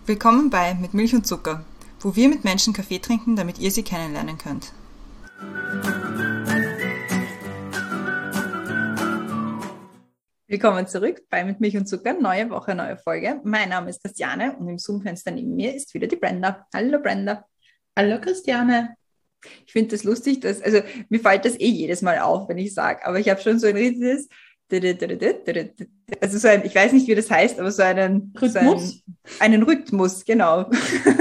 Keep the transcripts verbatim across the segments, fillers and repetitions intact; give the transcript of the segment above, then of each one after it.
Willkommen bei Mit Milch und Zucker, wo wir mit Menschen Kaffee trinken, damit ihr sie kennenlernen könnt. Willkommen zurück bei Mit Milch und Zucker, neue Woche, neue Folge. Mein Name ist Christiane und im Zoom-Fenster neben mir ist wieder die Brenda. Hallo Brenda. Hallo Christiane. Ich finde das lustig, dass, also mir fällt das eh jedes Mal auf, wenn ich sage, aber ich habe schon so ein riesiges, also so ein, ich weiß nicht, wie das heißt, aber so einen Rhythmus, so einen, einen Rhythmus, genau.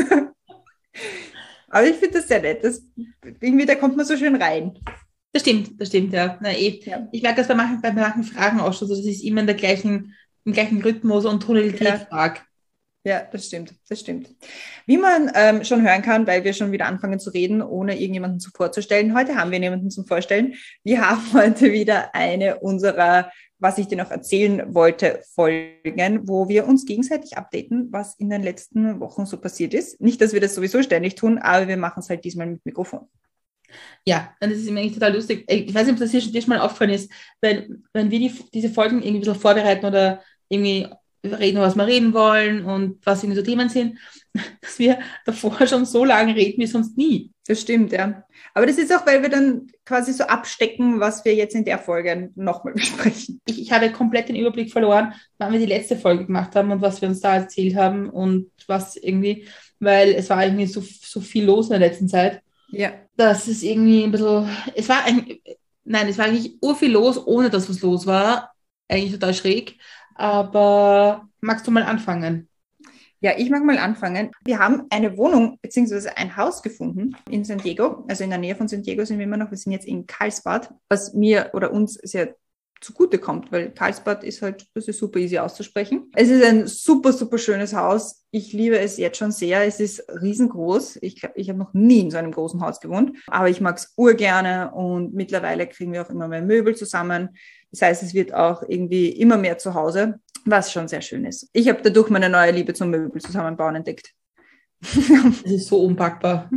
Aber ich finde das sehr nett, das, irgendwie, da kommt man so schön rein. Das stimmt, das stimmt, ja. Na, eh. Ja. Ich merke das bei manchen, bei manchen Fragen auch schon, so, dass ich immer in der gleichen, im gleichen Rhythmus und Tonalität ja. frage. Ja, das stimmt, das stimmt. Wie man ähm, schon hören kann, weil wir schon wieder anfangen zu reden, ohne irgendjemanden zu vorzustellen. Heute haben wir niemanden zum Vorstellen. Wir haben heute wieder eine unserer, was ich dir noch erzählen wollte, Folgen, wo wir uns gegenseitig updaten, was in den letzten Wochen so passiert ist. Nicht, dass wir das sowieso ständig tun, aber wir machen es halt diesmal mit Mikrofon. Ja, und das ist immer eigentlich total lustig. Ich weiß nicht, ob das dir schon, dir schon mal aufgefallen ist, weil wenn wir die, diese Folgen irgendwie ein bisschen vorbereiten oder irgendwie reden, was wir reden wollen und was irgendwie so Themen sind, dass wir davor schon so lange reden wie sonst nie. Das stimmt, ja. Aber das ist auch, weil wir dann quasi so abstecken, was wir jetzt in der Folge nochmal besprechen. Ich, ich habe komplett den Überblick verloren, wann wir die letzte Folge gemacht haben und was wir uns da erzählt haben und was irgendwie, weil es war irgendwie so, so viel los in der letzten Zeit. Ja. Das ist irgendwie ein bisschen, es war ein, nein, es war eigentlich urviel los, ohne dass was los war. Eigentlich total schräg. Aber magst du mal anfangen? Ja, ich mag mal anfangen. Wir haben eine Wohnung bzw. ein Haus gefunden in San Diego. Also in der Nähe von San Diego sind wir immer noch. Wir sind jetzt in Carlsbad, was mir oder uns sehr zugute kommt, weil Carlsbad ist halt, das ist super easy auszusprechen. Es ist ein super, super schönes Haus. Ich liebe es jetzt schon sehr. Es ist riesengroß. Ich glaube, ich habe noch nie in so einem großen Haus gewohnt, aber ich mag es urgerne und mittlerweile kriegen wir auch immer mehr Möbel zusammen. Das heißt, es wird auch irgendwie immer mehr zu Hause, was schon sehr schön ist. Ich habe dadurch meine neue Liebe zum Möbel zusammenbauen entdeckt. Das ist so unpackbar.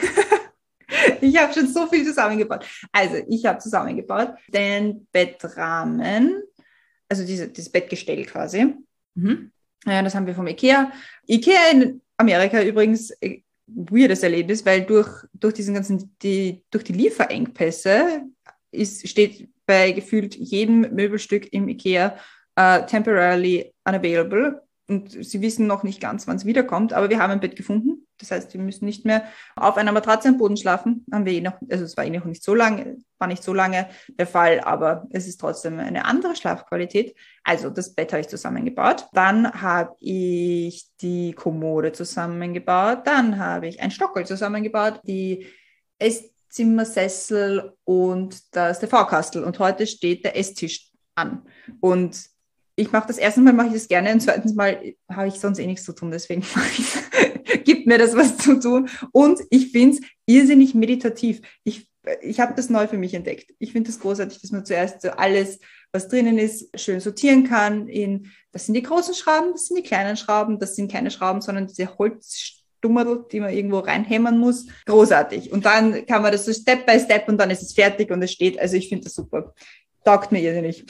Ich habe schon so viel zusammengebaut. Also, ich habe zusammengebaut den Bettrahmen, also diese, dieses Bettgestell quasi. Mhm. Ja, das haben wir vom Ikea. Ikea in Amerika übrigens, äh, weirdes Erlebnis, weil durch, durch diesen ganzen, die, durch die Lieferengpässe ist, steht bei gefühlt jedem Möbelstück im Ikea uh, temporarily unavailable. Und sie wissen noch nicht ganz, wann es wiederkommt, aber wir haben ein Bett gefunden. Das heißt, wir müssen nicht mehr auf einer Matratze am Boden schlafen. Haben wir eh noch, also es war eh noch nicht so lange, war nicht so lange der Fall, aber es ist trotzdem eine andere Schlafqualität. Also das Bett habe ich zusammengebaut. Dann habe ich die Kommode zusammengebaut. Dann habe ich ein Stockerl zusammengebaut, die Esszimmersessel und das T V-Kastel. Und heute steht der Esstisch an. Und ich mache das erste Mal, mache ich das gerne und zweitens Mal habe ich sonst eh nichts zu tun, deswegen gibt mir das was zu tun. Und ich finde es irrsinnig meditativ. Ich, ich habe das neu für mich entdeckt. Ich finde es das großartig, dass man zuerst so alles, was drinnen ist, schön sortieren kann. In, das sind die großen Schrauben, das sind die kleinen Schrauben, das sind keine Schrauben, sondern diese Holzstummerl, die man irgendwo reinhämmern muss. Großartig. Und dann kann man das so Step by Step und dann ist es fertig und es steht. Also ich finde das super. Taugt mir irrsinnig.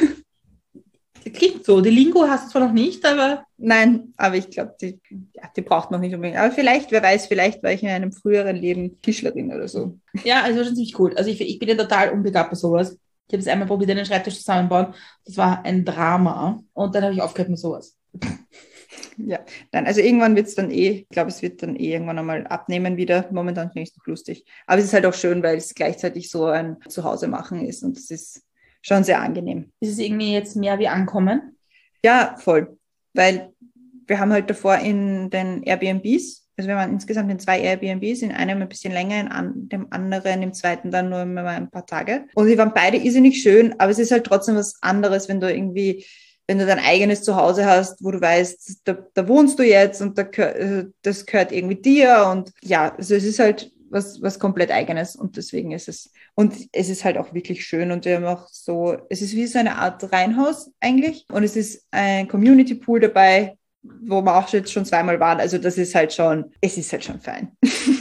Klingt so. Die Lingo hast du zwar noch nicht, aber... Nein, aber ich glaube, die, ja, die braucht man nicht unbedingt. Aber vielleicht, wer weiß, vielleicht war ich in einem früheren Leben Tischlerin oder so. Ja, also schon ziemlich cool. Also ich, ich bin ja total unbegabt bei sowas. Ich habe es einmal probiert, einen Schreibtisch zusammenbauen. Das war ein Drama. Und dann habe ich aufgehört mit sowas. Ja, nein, also irgendwann wird es dann eh, ich glaube, es wird dann eh irgendwann einmal abnehmen wieder. Momentan finde ich es noch lustig. Aber es ist halt auch schön, weil es gleichzeitig so ein Zuhause machen ist und es ist schon sehr angenehm. Ist es irgendwie jetzt mehr wie ankommen? Ja, voll. Weil wir haben halt davor in den Airbnbs, also wir waren insgesamt in zwei Airbnbs, in einem ein bisschen länger, in an, dem anderen, im zweiten dann nur mal ein paar Tage. Und die waren beide irrsinnig schön, aber es ist halt trotzdem was anderes, wenn du irgendwie, wenn du dein eigenes Zuhause hast, wo du weißt, da, da wohnst du jetzt und da, das gehört irgendwie dir und ja, also es ist halt was, was komplett Eigenes und deswegen ist es, und es ist halt auch wirklich schön und wir haben auch so, es ist wie so eine Art Reihenhaus eigentlich und es ist ein Community Pool dabei, wo wir auch jetzt schon zweimal waren, also das ist halt schon, es ist halt schon fein.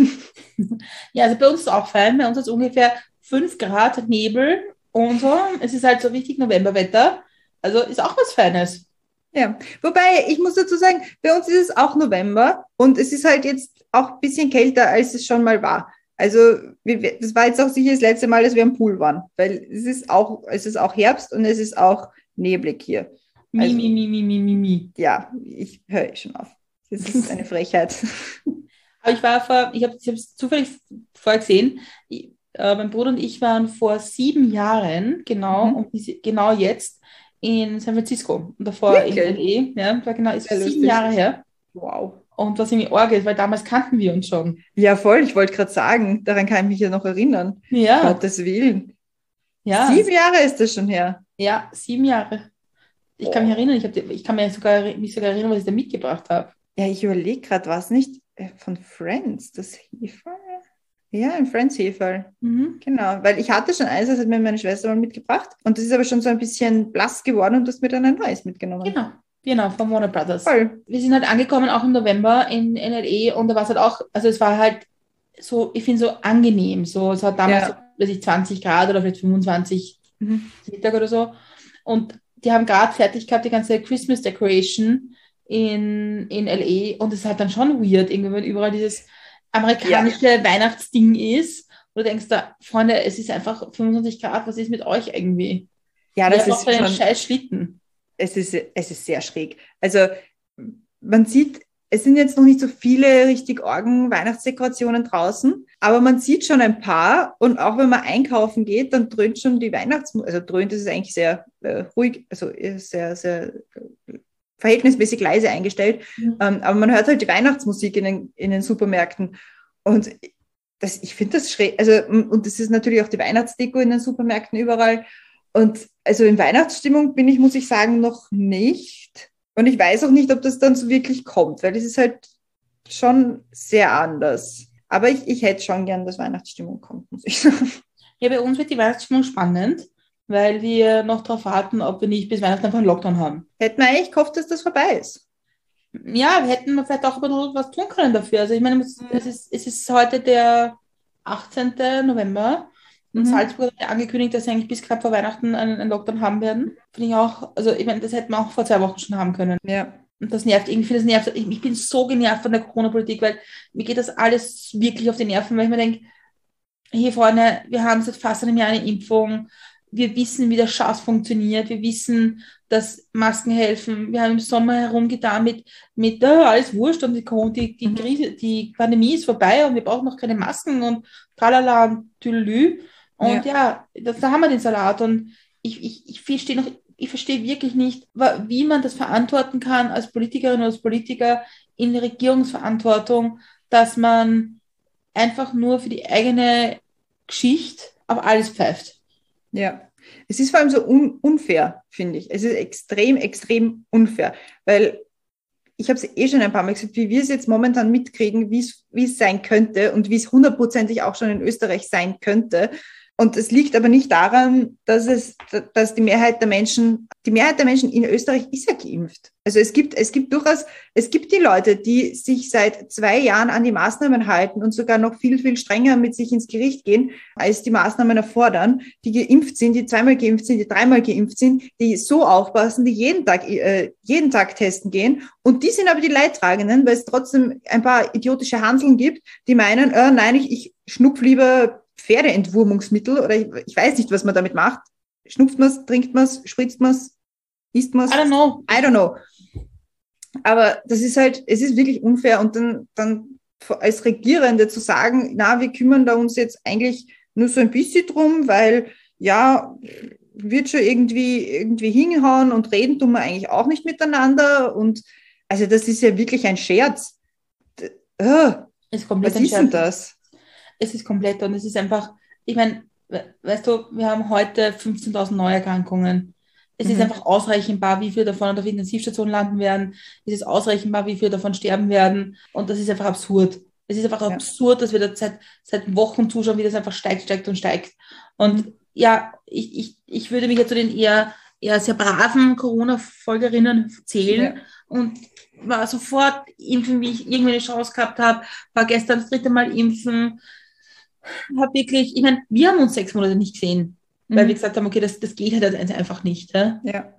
Ja, also bei uns ist es auch fein, bei uns ist es ungefähr fünf Grad Nebel und so, es ist halt so richtig Novemberwetter, also ist auch was Feines. Ja, wobei ich muss dazu sagen, bei uns ist es auch November und es ist halt jetzt auch ein bisschen kälter, als es schon mal war. Also wir, das war jetzt auch sicher das letzte Mal, dass wir am Pool waren, weil es ist auch, es ist auch Herbst und es ist auch neblig hier. Mi, Also mi, mi, mi, mi, mi, mi. ja, ich höre schon auf. Das ist eine Frechheit. Aber ich war vor, ich habe es zufällig vorher gesehen, ich, äh, mein Bruder und ich waren vor sieben Jahren, genau, Mhm. und diese, genau jetzt in San Francisco und davor in Wirklich? L A, ja, war genau, ist Sehr sieben lustig. Jahre her. Wow. Und was irgendwie arg ist, weil damals kannten wir uns schon. Ja, voll. Ich wollte gerade sagen, daran kann ich mich ja noch erinnern. Ja, Gottes Willen. ja, Sieben Jahre ist das schon her. ja, sieben Jahre. Ich kann mich Boah. erinnern, ich, hab, die- ich kann mir sogar, mich sogar erinnern, was ich da mitgebracht habe. Ja, ich überlege gerade, was nicht äh, von Friends, das Heferl? Ja, ein Friends Heferl. Mhm. Genau, weil ich hatte schon eins, das hat mir meine Schwester mal mitgebracht und das ist aber schon so ein bisschen blass geworden und du hast mir dann ein neues mitgenommen. Genau, genau, von Warner Brothers. Voll. Wir sind halt angekommen, auch im November in N L A und da war es halt auch, also es war halt so, ich finde so angenehm, so, es hat damals so, Ja. weiß ich, zwanzig Grad oder vielleicht fünfundzwanzig Mhm. Mittag oder so und die haben gerade fertig gehabt, die ganze Christmas Decoration in, in L A und es ist halt dann schon weird, irgendwie, wenn überall dieses Ja. amerikanische Weihnachtsding ist und du denkst da, Freunde, es ist einfach fünfundzwanzig Grad, was ist mit euch irgendwie? Ja, Wer das braucht ist einen schon, scheiß Schlitten? es ist, es ist sehr schräg. Also man sieht, es sind jetzt noch nicht so viele richtig orgen Weihnachtsdekorationen draußen, aber man sieht schon ein paar und auch wenn man einkaufen geht, dann dröhnt schon die Weihnachtsmusik, also dröhnt ist es eigentlich sehr äh, ruhig, also ist sehr, sehr äh, verhältnismäßig leise eingestellt, Mhm. ähm, aber man hört halt die Weihnachtsmusik in den, in den Supermärkten und das, ich finde das schräg, also und das ist natürlich auch die Weihnachtsdeko in den Supermärkten überall und also in Weihnachtsstimmung bin ich, muss ich sagen, noch nicht. Und ich weiß auch nicht, ob das dann so wirklich kommt, weil es ist halt schon sehr anders. Aber ich, ich hätte schon gern, dass Weihnachtsstimmung kommt, muss ich sagen. Ja, bei uns wird die Weihnachtsstimmung spannend, weil wir noch darauf warten, ob wir nicht bis Weihnachten einfach einen Lockdown haben. Hätte man eigentlich gehofft, dass das vorbei ist. Ja, wir hätten vielleicht auch ein bisschen was tun können dafür. Also ich meine, es es ist, es ist heute der achtzehnten November und Mhm. Salzburg hat ja angekündigt, dass sie eigentlich bis knapp vor Weihnachten einen, einen Lockdown haben werden. Finde ich auch, also ich meine, das hätten wir auch vor zwei Wochen schon haben können. Ja. Und das nervt irgendwie, das nervt. Ich, ich bin so genervt von der Corona-Politik, weil mir geht das alles wirklich auf die Nerven, weil ich mir denke, hier vorne, wir haben seit fast einem Jahr eine Impfung. Wir wissen, wie der Schatz funktioniert. Wir wissen, dass Masken helfen. Wir haben im Sommer herumgetan mit, mit äh, alles wurscht und die, die, die, Mhm. Krise, die Pandemie ist vorbei und wir brauchen noch keine Masken und tralala und tüdelü. Und Ja. ja, das, da haben wir den Salat. Und ich, ich, ich verstehe noch, ich verstehe wirklich nicht, wie man das verantworten kann als Politikerin oder als Politiker in der Regierungsverantwortung, dass man einfach nur für die eigene Geschichte auf alles pfeift. Ja. Es ist vor allem so un unfair, finde ich. Es ist extrem, extrem unfair, weil ich habe es eh schon ein paar Mal gesagt, wie wir es jetzt momentan mitkriegen, wie es wie es sein könnte und wie es hundertprozentig auch schon in Österreich sein könnte. Und es liegt aber nicht daran, dass es, dass die Mehrheit der Menschen, die Mehrheit der Menschen in Österreich ist ja geimpft. Also es gibt, es gibt durchaus, es gibt die Leute, die sich seit zwei Jahren an die Maßnahmen halten und sogar noch viel, viel strenger mit sich ins Gericht gehen, als die Maßnahmen erfordern, die geimpft sind, die zweimal geimpft sind, die dreimal geimpft sind, die so aufpassen, die jeden Tag, äh, jeden Tag testen gehen. Und die sind aber die Leidtragenden, weil es trotzdem ein paar idiotische Hanseln gibt, die meinen, äh, nein, ich, ich schnupf lieber Pferdeentwurmungsmittel oder ich, ich weiß nicht, was man damit macht. Schnupft man es, trinkt man es, spritzt man es, isst man es? I don't know. I don't know. Aber das ist halt, es ist wirklich unfair und dann, dann als Regierende zu sagen, na, wir kümmern da uns jetzt eigentlich nur so ein bisschen drum, weil ja, wird schon irgendwie, irgendwie hinhauen und reden tun wir eigentlich auch nicht miteinander und also das ist ja wirklich ein Scherz. D- äh, Ist komplett was ist denn entscheidend. das? Es ist komplett und es ist einfach, ich meine, we- weißt du, wir haben heute fünfzehntausend Neuerkrankungen. Es ist Mhm. einfach ausrechenbar, wie viele davon auf Intensivstationen landen werden. Es ist ausrechenbar, wie viele davon sterben werden. Und das ist einfach absurd. Es ist einfach Ja. absurd, dass wir da seit, seit Wochen zuschauen, wie das einfach steigt, steigt und steigt. Und Mhm. ja, ich, ich, ich würde mich ja zu den eher, eher sehr braven Corona-Folgerinnen zählen. Ja. Und war sofort impfen, wie ich irgendwie eine Chance gehabt habe. War gestern das dritte Mal impfen. Hab wirklich, ich meine, wir haben uns sechs Monate nicht gesehen, weil wir Mhm. gesagt haben, okay, das, das geht halt einfach nicht. Ja? Ja.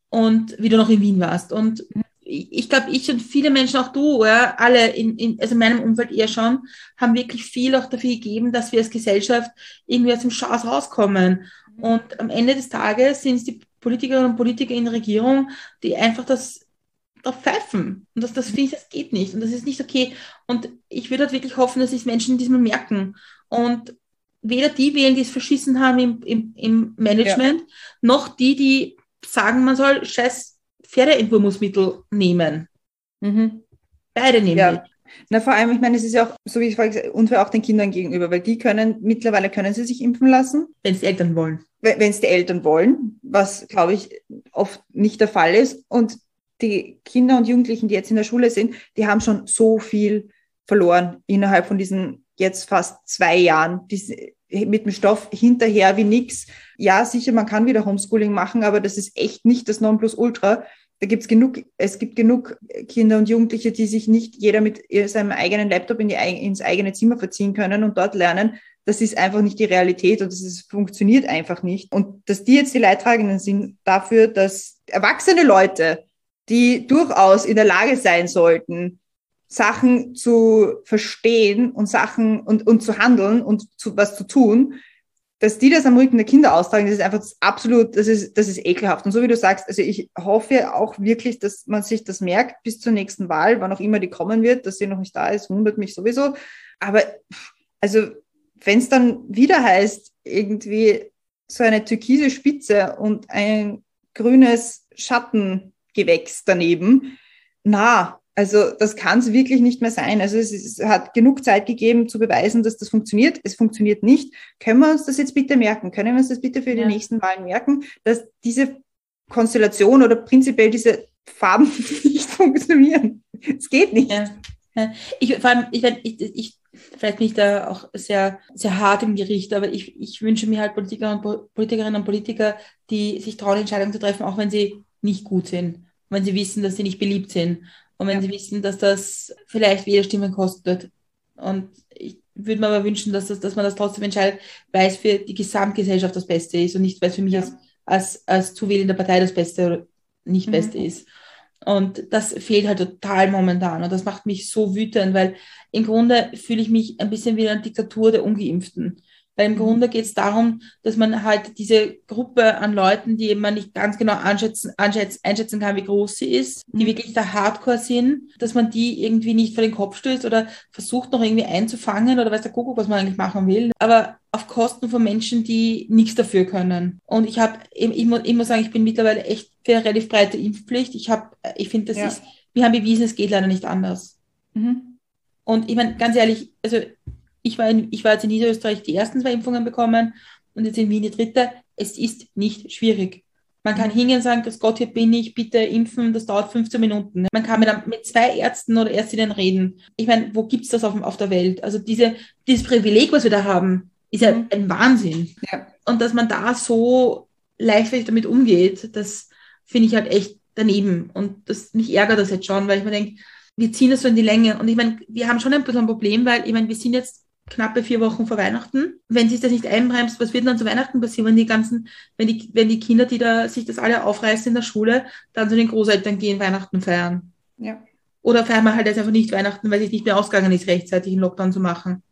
und wie du noch in Wien warst. Und ich glaube, ich und viele Menschen, auch du, ja, alle in, in, also in meinem Umfeld eher schon, haben wirklich viel auch dafür gegeben, dass wir als Gesellschaft irgendwie aus dem Chaos rauskommen. Und am Ende des Tages sind es die Politikerinnen und Politiker in der Regierung, die einfach das drauf pfeifen. Und das, das finde ich, das geht nicht. Und das ist nicht okay. Und ich würde halt wirklich hoffen, dass es Menschen diesmal merken. Und weder die wählen, die es verschissen haben im, im, im Management, ja, noch die, die sagen, man soll scheiß Pferdeentwurmungsmittel nehmen. Mhm. Beide nehmen. Ja. Na, vor allem, ich meine, es ist ja auch, so wie ich vorhin gesagt habe, unfair auch den Kindern gegenüber, weil die können, mittlerweile können sie sich impfen lassen. Wenn es die Eltern wollen. Wenn es die Eltern wollen, was, glaube ich, oft nicht der Fall ist. Und die Kinder und Jugendlichen, die jetzt in der Schule sind, die haben schon so viel verloren innerhalb von diesen jetzt fast zwei Jahren. Die, mit dem Stoff hinterher wie nix. Ja, sicher, man kann wieder Homeschooling machen, aber das ist echt nicht das Nonplusultra. Da gibt's genug, es gibt genug Kinder und Jugendliche, die sich nicht jeder mit seinem eigenen Laptop in die, ins eigene Zimmer verziehen können und dort lernen. Das ist einfach nicht die Realität und das ist, funktioniert einfach nicht. Und dass die jetzt die Leidtragenden sind dafür, dass erwachsene Leute, die durchaus in der Lage sein sollten, Sachen zu verstehen und Sachen und, und zu handeln und zu, was zu tun, dass die das am Rücken der Kinder austragen, das ist einfach das absolut, das ist, das ist ekelhaft. Und so wie du sagst, also ich hoffe auch wirklich, dass man sich das merkt bis zur nächsten Wahl, wann auch immer die kommen wird, dass sie noch nicht da ist, wundert mich sowieso. Aber also wenn es dann wieder heißt, irgendwie so eine türkise Spitze und ein grünes Schattengewächs daneben, na, also das kann es wirklich nicht mehr sein. Also es, ist, es hat genug Zeit gegeben, zu beweisen, dass das funktioniert. Es funktioniert nicht. Können wir uns das jetzt bitte merken? Können wir uns das bitte für die ja. nächsten Wahlen merken, dass diese Konstellation oder prinzipiell diese Farben nicht funktionieren? Es geht nicht. Ja. Ja. Ich, vor allem, ich, ich, ich, vielleicht bin ich da auch sehr, sehr hart im Gericht, aber ich, ich wünsche mir halt Politiker und Politikerinnen und Politiker, die sich trauen, Entscheidungen zu treffen, auch wenn sie nicht gut sind, wenn sie wissen, dass sie nicht beliebt sind. Und wenn ja. sie wissen, dass das vielleicht Wählerstimmen kostet. Und ich würde mir aber wünschen, dass, das, dass man das trotzdem entscheidet, weil es für die Gesamtgesellschaft das Beste ist und nicht, weil es für mich ja. als, als, als zu wählende Partei das Beste oder nicht mhm. Beste ist. Und das fehlt halt total momentan. Und das macht mich so wütend, weil im Grunde fühle ich mich ein bisschen wie eine Diktatur der Ungeimpften. Weil im Grunde geht es darum, dass man halt diese Gruppe an Leuten, die man nicht ganz genau anschätzen, anschätzen, einschätzen kann, wie groß sie ist, die mhm. wirklich da Hardcore sind, dass man die irgendwie nicht vor den Kopf stößt oder versucht noch irgendwie einzufangen oder weiß der Kuckuck, was man eigentlich machen will. Aber auf Kosten von Menschen, die nichts dafür können. Und ich habe, ich, ich, muss, ich muss sagen, ich bin mittlerweile echt für eine relativ breite Impfpflicht. Ich habe, ich finde, das ja. ist, wir haben bewiesen, es geht leider nicht anders. Mhm. Und ich meine, ganz ehrlich, also Ich war, in, ich war jetzt in Niederösterreich die ersten zwei Impfungen bekommen und jetzt in Wien die dritte. Es ist nicht schwierig. Man kann hingehen und sagen, Grüß Gott, hier bin ich, bitte impfen, das dauert fünfzehn Minuten. Man kann mit, mit zwei Ärzten oder Ärztinnen reden. Ich meine, wo gibt's das auf, auf der Welt? Also diese, dieses Privileg, was wir da haben, ist ja ein Wahnsinn. Ja. Und dass man da so leichtfertig damit umgeht, das finde ich halt echt daneben. Und das, mich ärgert das jetzt schon, weil ich mir denke, wir ziehen das so in die Länge. Und ich meine, wir haben schon ein bisschen ein Problem, weil ich meine, wir sind jetzt knappe vier Wochen vor Weihnachten. Wenn sich das nicht einbremst, was wird dann zu Weihnachten passieren, wenn die ganzen, wenn die, wenn die Kinder, die da sich das alle aufreißen in der Schule, dann zu den Großeltern gehen, Weihnachten feiern? Ja. Oder feiern wir halt jetzt einfach nicht Weihnachten, weil sich nicht mehr ausgegangen ist, rechtzeitig einen Lockdown zu machen.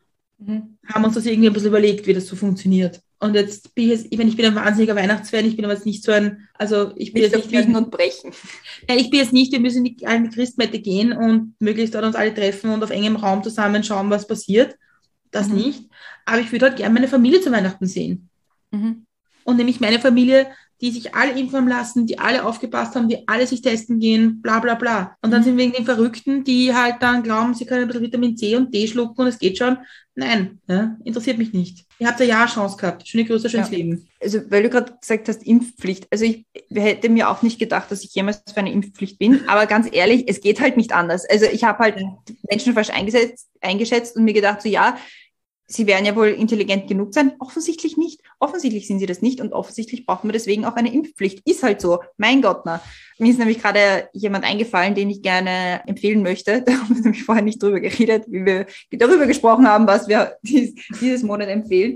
Mhm. Haben uns das irgendwie ein bisschen überlegt, wie das so funktioniert. Und jetzt bin ich jetzt, ich meine, ich bin ein wahnsinniger Weihnachtsfan, ich bin aber jetzt nicht so ein, also ich bin nicht jetzt nicht biegen und brechen. Nein, ich bin jetzt nicht, wir müssen nicht alle in die Christmette gehen und möglichst dort uns alle treffen und auf engem Raum zusammen schauen, was passiert. Das mhm. nicht. Aber ich würde halt gerne meine Familie zu Weihnachten sehen. Mhm. Und nämlich meine Familie, die sich alle impfen lassen, die alle aufgepasst haben, die alle sich testen gehen, bla bla bla. Und dann mhm. sind wir den Verrückten, die halt dann glauben, sie können ein bisschen Vitamin C und D schlucken und es geht schon. Nein, ja, interessiert mich nicht. Ihr habt ja eine Chance gehabt. Schöne Grüße, schönes ja. Leben. Also, weil du gerade gesagt hast, Impfpflicht. Also ich hätte mir auch nicht gedacht, dass ich jemals für eine Impfpflicht bin. Aber ganz ehrlich, es geht halt nicht anders. Also ich habe halt Menschen falsch eingesetzt, eingeschätzt und mir gedacht, so ja, sie werden ja wohl intelligent genug sein. Offensichtlich nicht. Offensichtlich sind sie das nicht und offensichtlich brauchen wir deswegen auch eine Impfpflicht. Ist halt so. Mein Gott, na. Mir ist nämlich gerade jemand eingefallen, den ich gerne empfehlen möchte. Da haben wir nämlich vorher nicht drüber geredet, wie wir darüber gesprochen haben, was wir dies, dieses Monat empfehlen.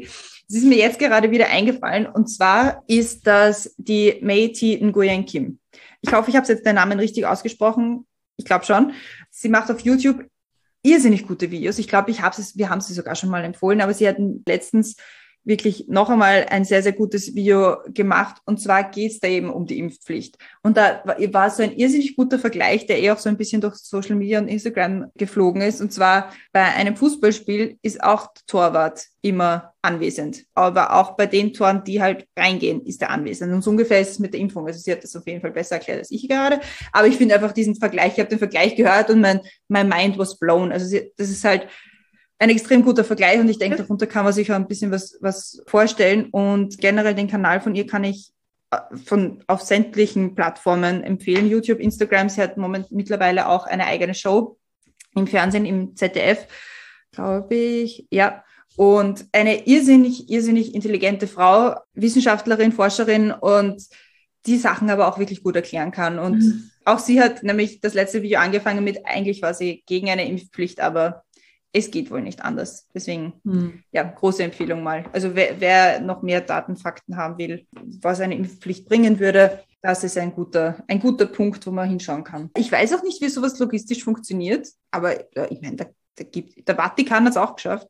Das ist mir jetzt gerade wieder eingefallen. Und zwar ist das die Mei-Thi Nguyen Kim. Ich hoffe, ich habe jetzt den Namen richtig ausgesprochen. Ich glaube schon. Sie macht auf YouTube irrsinnig gute Videos. Ich glaube, ich habe es, wir haben sie sogar schon mal empfohlen, aber sie hatten letztens wirklich noch einmal ein sehr, sehr gutes Video gemacht. Und zwar geht es da eben um die Impfpflicht. Und da war so ein irrsinnig guter Vergleich, der eh auch so ein bisschen durch Social Media und Instagram geflogen ist. Und zwar bei einem Fußballspiel ist auch der Torwart immer anwesend. Aber auch bei den Toren, die halt reingehen, ist er anwesend. Und so ungefähr ist es mit der Impfung. Also sie hat das auf jeden Fall besser erklärt als ich gerade. Aber ich finde einfach diesen Vergleich, ich habe den Vergleich gehört und mein, mein mind was blown. Also sie, das ist halt ein extrem guter Vergleich und ich denke, darunter kann man sich auch ein bisschen was, was vorstellen und generell den Kanal von ihr kann ich von, auf sämtlichen Plattformen empfehlen. YouTube, Instagram, sie hat moment, mittlerweile auch eine eigene Show im Fernsehen, im Z D F, glaube ich, ja. Und eine irrsinnig, irrsinnig intelligente Frau, Wissenschaftlerin, Forscherin und die Sachen aber auch wirklich gut erklären kann. Und mhm. auch sie hat nämlich das letzte Video angefangen mit, eigentlich war sie gegen eine Impfpflicht, aber es geht wohl nicht anders. Deswegen, hm. ja, große Empfehlung mal. Also wer, wer noch mehr Daten, Fakten haben will, was eine Impfpflicht bringen würde, das ist ein guter, ein guter Punkt, wo man hinschauen kann. Ich weiß auch nicht, wie sowas logistisch funktioniert, aber ich meine, da, da gibt, der Vatikan hat es auch geschafft.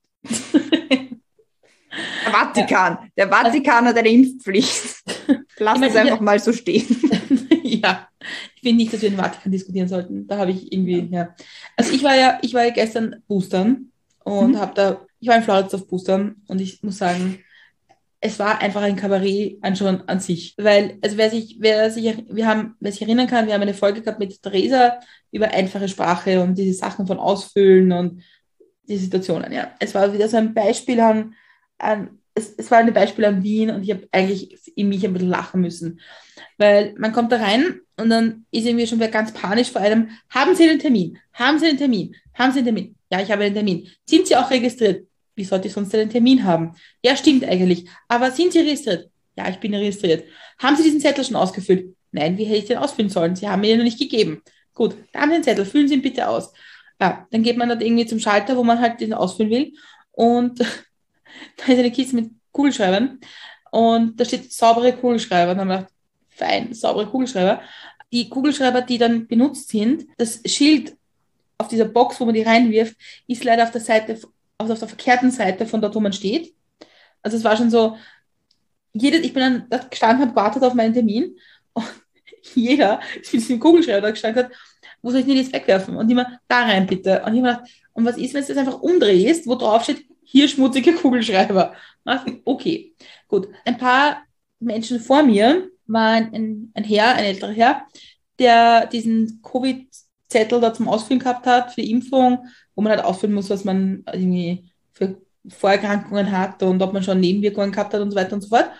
Der Vatikan, ja. Der Vatikan hat eine Impfpflicht. Lass ich mein, es einfach ja. mal so stehen. Ja, ich finde nicht, dass wir den Vatikan diskutieren sollten. Da habe ich irgendwie, ja. Also ich war ja, ich war ja gestern boostern und mhm. habe da, ich war in Floridsdorf auf boostern und ich muss sagen, es war einfach ein Kabarett an schon an sich. Weil, also wer sich, wer sich, wir haben, wer sich erinnern kann, wir haben eine Folge gehabt mit Theresa über einfache Sprache und diese Sachen von Ausfüllen und die Situationen, ja. Es war wieder so ein Beispiel an, an es, es war ein Beispiel an Wien und ich habe eigentlich in mich ein bisschen lachen müssen. Weil man kommt da rein und dann ist irgendwie schon wieder ganz panisch vor einem, haben Sie einen Termin? Haben Sie einen Termin? Haben Sie einen Termin? Ja, ich habe einen Termin. Sind Sie auch registriert? Wie sollte ich sonst einen Termin haben? Ja, stimmt eigentlich. Aber sind Sie registriert? Ja, ich bin registriert. Haben Sie diesen Zettel schon ausgefüllt? Nein, wie hätte ich den ausfüllen sollen? Sie haben mir den noch nicht gegeben. Gut, da haben Sie den Zettel, füllen Sie ihn bitte aus. Ja, dann geht man dort irgendwie zum Schalter, wo man halt den ausfüllen will und da ist eine Kiste mit Kugelschreibern und da steht saubere Kugelschreiber. Und dann haben wir gedacht, fein, saubere Kugelschreiber. Die Kugelschreiber, die dann benutzt sind, das Schild auf dieser Box, wo man die reinwirft, ist leider auf der Seite, also auf der verkehrten Seite von dort, wo man steht. Also es war schon so, jedes, ich bin dann da gestanden, habe gewartet auf meinen Termin und jeder, wie diesen Kugelschreiber da gestanden hat, wo soll ich denn jetzt wegwerfen? Und immer, da rein bitte. Und ich habe gedacht, und was ist, wenn du das einfach umdrehst, wo drauf steht, hier schmutzige Kugelschreiber? Okay, gut. Ein paar Menschen vor mir war ein, ein Herr, ein älterer Herr, der diesen Covid-Zettel da zum Ausfüllen gehabt hat für die Impfung, wo man halt ausfüllen muss, was man irgendwie für Vorerkrankungen hat und ob man schon Nebenwirkungen gehabt hat und so weiter und so fort.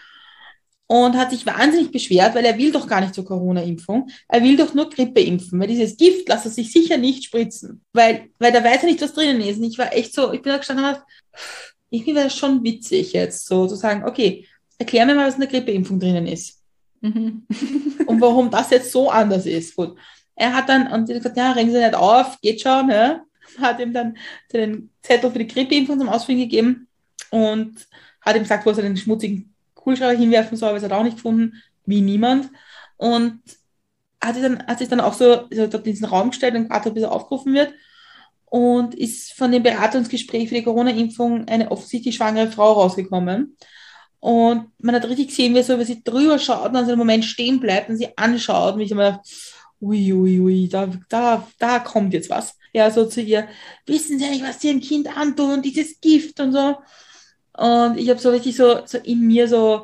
Und hat sich wahnsinnig beschwert, weil er will doch gar nicht zur Corona-Impfung. Er will doch nur Grippe impfen, weil dieses Gift lässt er sich sicher nicht spritzen, weil, weil da weiß er nicht, was drinnen ist. Und ich war echt so, ich bin da gestanden und dachte, irgendwie wäre das schon witzig jetzt, so zu sagen, okay, erklär mir mal, was in der Grippeimpfung drinnen ist. Mhm. Und warum das jetzt so anders ist. Gut. Er hat dann, und er hat gesagt, ja, regen Sie nicht auf, geht schon, ne? Hat ihm dann den Zettel für die Grippeimpfung zum Ausfüllen gegeben und hat ihm gesagt, wo er den schmutzigen Kugelschreiber hinwerfen soll, aber es hat auch nicht gefunden, wie niemand. Und hat sich dann, hat sich dann auch so, so in diesen Raum gestellt und gewartet, bis er aufgerufen wird. Und ist von dem Beratungsgespräch für die Corona-Impfung eine offensichtlich schwangere Frau rausgekommen. Und man hat richtig gesehen, wie er so über sie drüber schaut und dann so einen Moment stehen bleibt und sie anschaut. Und ich habe mir gedacht, ui, ui, ui, da, da, da kommt jetzt was. Ja, so zu ihr, wissen Sie eigentlich, was Sie ein Kind antun und dieses Gift und so. Und ich habe so richtig so, so in mir so,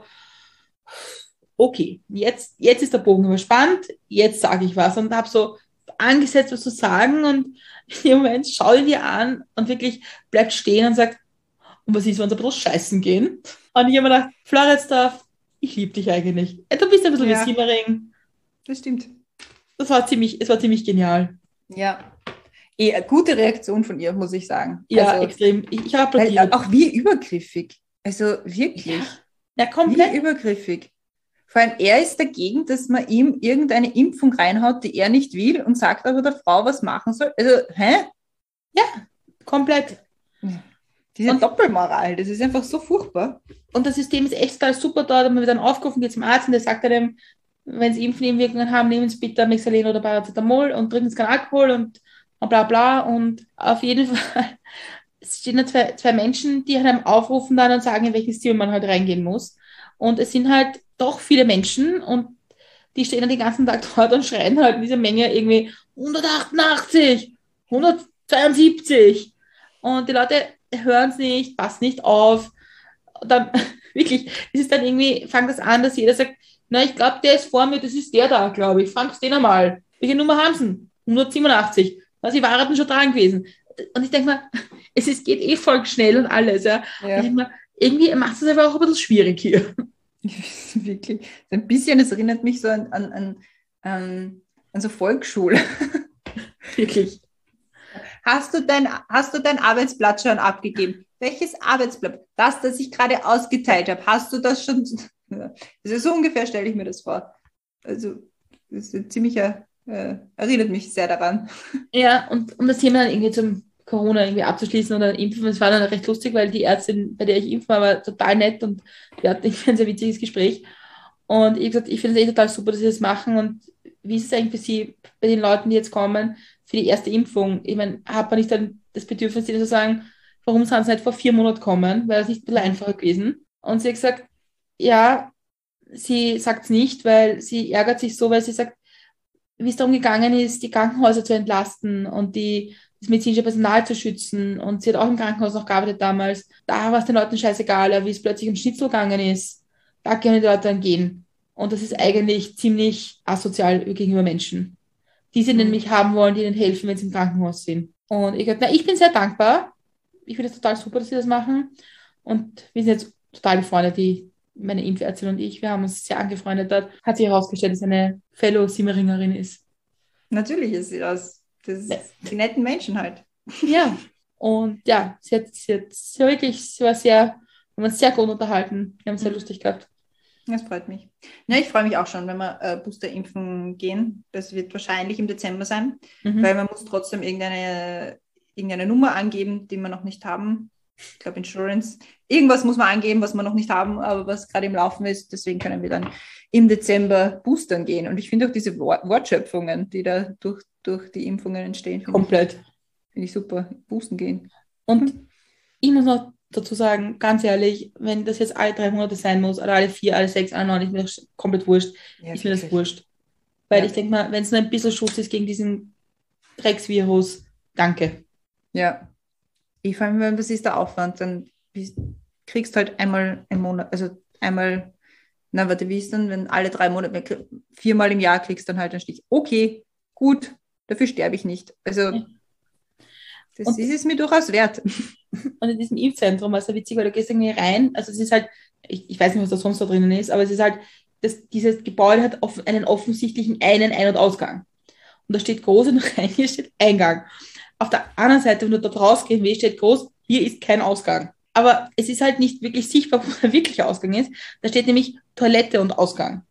okay, jetzt, jetzt ist der Bogen überspannt, jetzt sage ich was. Und habe so angesetzt, was zu sagen und in dem Moment schau ihn dir an und wirklich bleibt stehen und sagt, und was ist, wenn sie ein bisschen scheißen gehen? Und ich habe mir gedacht, Floridsdorf, ich liebe dich eigentlich. Du bist ein bisschen ja. wie Simmering. Das stimmt. Das war ziemlich, es war ziemlich genial. Ja. Eh, eine gute Reaktion von ihr, muss ich sagen. Ja, also, extrem. Ich, ich habe applaudiert. Auch wie übergriffig. Also wirklich. Ja, ja komplett. Wie übergriffig. Vor allem, er ist dagegen, dass man ihm irgendeine Impfung reinhaut, die er nicht will und sagt aber der Frau, was machen soll. Also, hä? Ja, komplett. Diese Und, Doppelmoral, das ist einfach so furchtbar. und das System ist echt total super da. Da haben wir dann aufgerufen, geht zum Arzt und der sagt einem, wenn Sie Impfnebenwirkungen haben, nehmen Sie bitte Mexalen oder Paracetamol und trinken Sie keinen Alkohol und bla bla. Und auf jeden Fall es stehen da zwei, zwei Menschen, die halt einem aufrufen dann und sagen, in welches Zimmer man halt reingehen muss. Und es sind halt doch viele Menschen und die stehen dann den ganzen Tag dort und schreien halt in dieser Menge irgendwie hundertachtundachtzig, hundertzweiundsiebzig. Und die Leute hören es nicht, passen nicht auf. Und dann wirklich, es ist dann irgendwie, fängt das an, dass jeder sagt, na, ich glaube, der ist vor mir, das ist der da, glaube ich. Frag's den einmal. Welche Nummer haben sie? hundertsiebenundachtzig. Was, ich war halt schon dran gewesen. Und ich denke mal, es ist, geht eh voll schnell und alles. Ja. Ja. Ich denke mal, irgendwie macht es einfach auch ein bisschen schwierig hier. Wirklich. Ein bisschen, es erinnert mich so an, an, an, an, an so Volksschule. Wirklich. Hast du, dein, hast du dein Arbeitsblatt schon abgegeben? Welches Arbeitsblatt? Das, das ich gerade ausgeteilt habe. Hast du das schon? Also so ungefähr stelle ich mir das vor. Also das ist ein ziemlicher, äh, erinnert mich sehr daran. Ja, und um das Thema dann irgendwie zum Corona irgendwie abzuschließen oder impfen, es war dann recht lustig, weil die Ärztin, bei der ich impfen war, war total nett und wir hatten irgendwie ein sehr witziges Gespräch. Und ich gesagt, ich finde es eh total super, dass sie das machen. Und wie ist es eigentlich für Sie, bei den Leuten, die jetzt kommen, für die erste Impfung? Ich meine, hat man nicht dann das Bedürfnis, denen zu sagen, warum sind sie nicht vor vier Monaten kommen? Wäre das nicht ein bisschen einfacher gewesen? Und sie hat gesagt, ja, sie sagt es nicht, weil sie ärgert sich so, weil sie sagt, wie es darum gegangen ist, die Krankenhäuser zu entlasten und die, das medizinische Personal zu schützen. Und sie hat auch im Krankenhaus noch gearbeitet damals. Da war es den Leuten scheißegal, aber wie es plötzlich um Schnitzel gegangen ist, da können die Leute dann gehen. Und das ist eigentlich ziemlich asozial gegenüber Menschen, die sie Mhm. nämlich haben wollen, die ihnen helfen, wenn sie im Krankenhaus sind. Und ich, na, ich bin sehr dankbar. Ich finde es total super, dass sie das machen. Und wir sind jetzt total befreundet, die, meine Impfärztin und ich, wir haben uns sehr angefreundet dort. Hat sich herausgestellt, dass sie eine Fellow-Simmeringerin ist. Natürlich ist sie das. Das ist Ja. die netten Menschen halt. Ja. Und ja, sie hat, sie hat sie war wirklich, sie war sehr, wir haben uns sehr gut unterhalten. Wir haben es sehr Mhm. lustig gehabt. Das freut mich. Ja, ich freue mich auch schon, wenn wir äh, Booster impfen gehen. Das wird wahrscheinlich im Dezember sein, Mhm. weil man muss trotzdem irgendeine, irgendeine Nummer angeben, die wir noch nicht haben. Ich glaube Insurance. Irgendwas muss man angeben, was wir noch nicht haben, aber was gerade im Laufen ist. Deswegen können wir dann im Dezember boostern gehen. Und ich finde auch diese Wort Wortschöpfungen, die da durch, durch die Impfungen entstehen, finde ich, Komplett. finde ich super. Boosten gehen. Und ich muss noch dazu sagen, ganz ehrlich, wenn das jetzt alle drei Monate sein muss, oder alle vier, alle sechs, alle neun, ist mir das komplett wurscht. Ja, Ist mir das wirklich. wurscht. Weil Ja. ich denke mal, wenn es nur ein bisschen Schutz ist gegen diesen Drecksvirus, danke. Ja. Ich vor allem, wenn was ist der Aufwand, dann bist- kriegst halt einmal im Monat, also einmal, na warte, wie ist dann, wenn alle drei Monate, viermal im Jahr kriegst, dann halt einen Stich. Okay, gut, dafür sterbe ich nicht. Also Ja. das Und- ist es mir durchaus wert. Und in diesem Impfzentrum war es ja witzig, weil du gehst irgendwie rein, also es ist halt, ich, ich weiß nicht, was da sonst da drinnen ist, aber es ist halt, das, dieses Gebäude hat off- einen offensichtlichen einen Ein- und Ausgang. Und da steht groß und rein, hier steht Eingang. Auf der anderen Seite, wenn du da rausgehen willst, steht groß, hier ist kein Ausgang. Aber es ist halt nicht wirklich sichtbar, wo der wirkliche Ausgang ist. Da steht nämlich Toilette und Ausgang.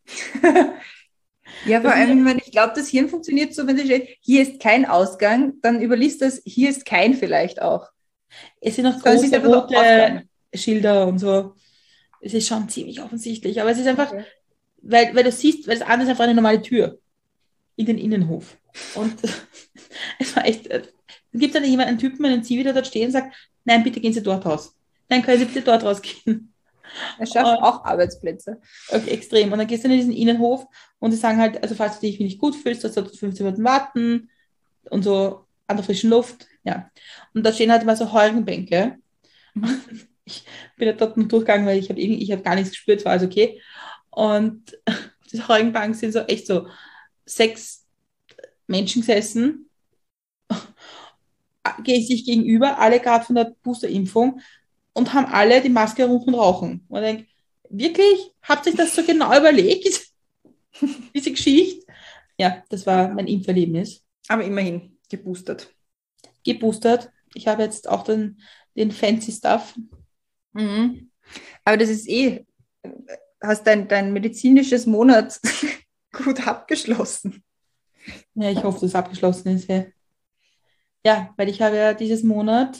Ja, vor Das ist allem, wenn ich glaube, das Hirn funktioniert so, wenn da steht, hier ist kein Ausgang, dann überliest das, hier ist kein vielleicht auch. Es sind noch Dann sind große einfach so rote Ausgang. Schilder und so. Es ist schon ziemlich offensichtlich, aber es ist einfach, Okay. weil, weil du siehst, weil das andere ist einfach eine normale Tür in den Innenhof. Und es war echt, äh, dann gibt es dann jemanden, einen Typen, einen Zivi, der dort steht und sagt, nein, bitte gehen Sie dort raus. Nein, können Sie bitte dort rausgehen. Er schafft Und- auch Arbeitsplätze. Okay, extrem. Und dann gehst du in diesen Innenhof und sie sagen halt, also falls du dich nicht gut fühlst, dass du fünfzehn Minuten warten und so an der frischen Luft. Ja. Und da stehen halt immer so Heugenbänke. Ich bin ja dort nur durchgegangen, weil ich habe ich hab gar nichts gespürt, es war alles okay. Und auf dieser Heugenbank sind so echt so sechs Menschen gesessen, gehen sich gegenüber, alle gerade von der Boosterimpfung und haben alle die Maske Rauchen und Rauchen. Und ich denke, wirklich? Habt ihr euch das so genau überlegt? Diese Geschichte? Ja, das war mein Impferlebnis. Aber immerhin geboostert. Geboostert. Ich habe jetzt auch den, den fancy Stuff. Mhm. Aber das ist eh, hast dein, dein medizinisches Monat gut abgeschlossen. Ja, ich hoffe, dass es abgeschlossen ist. Ja. Ja, weil ich habe ja dieses Monat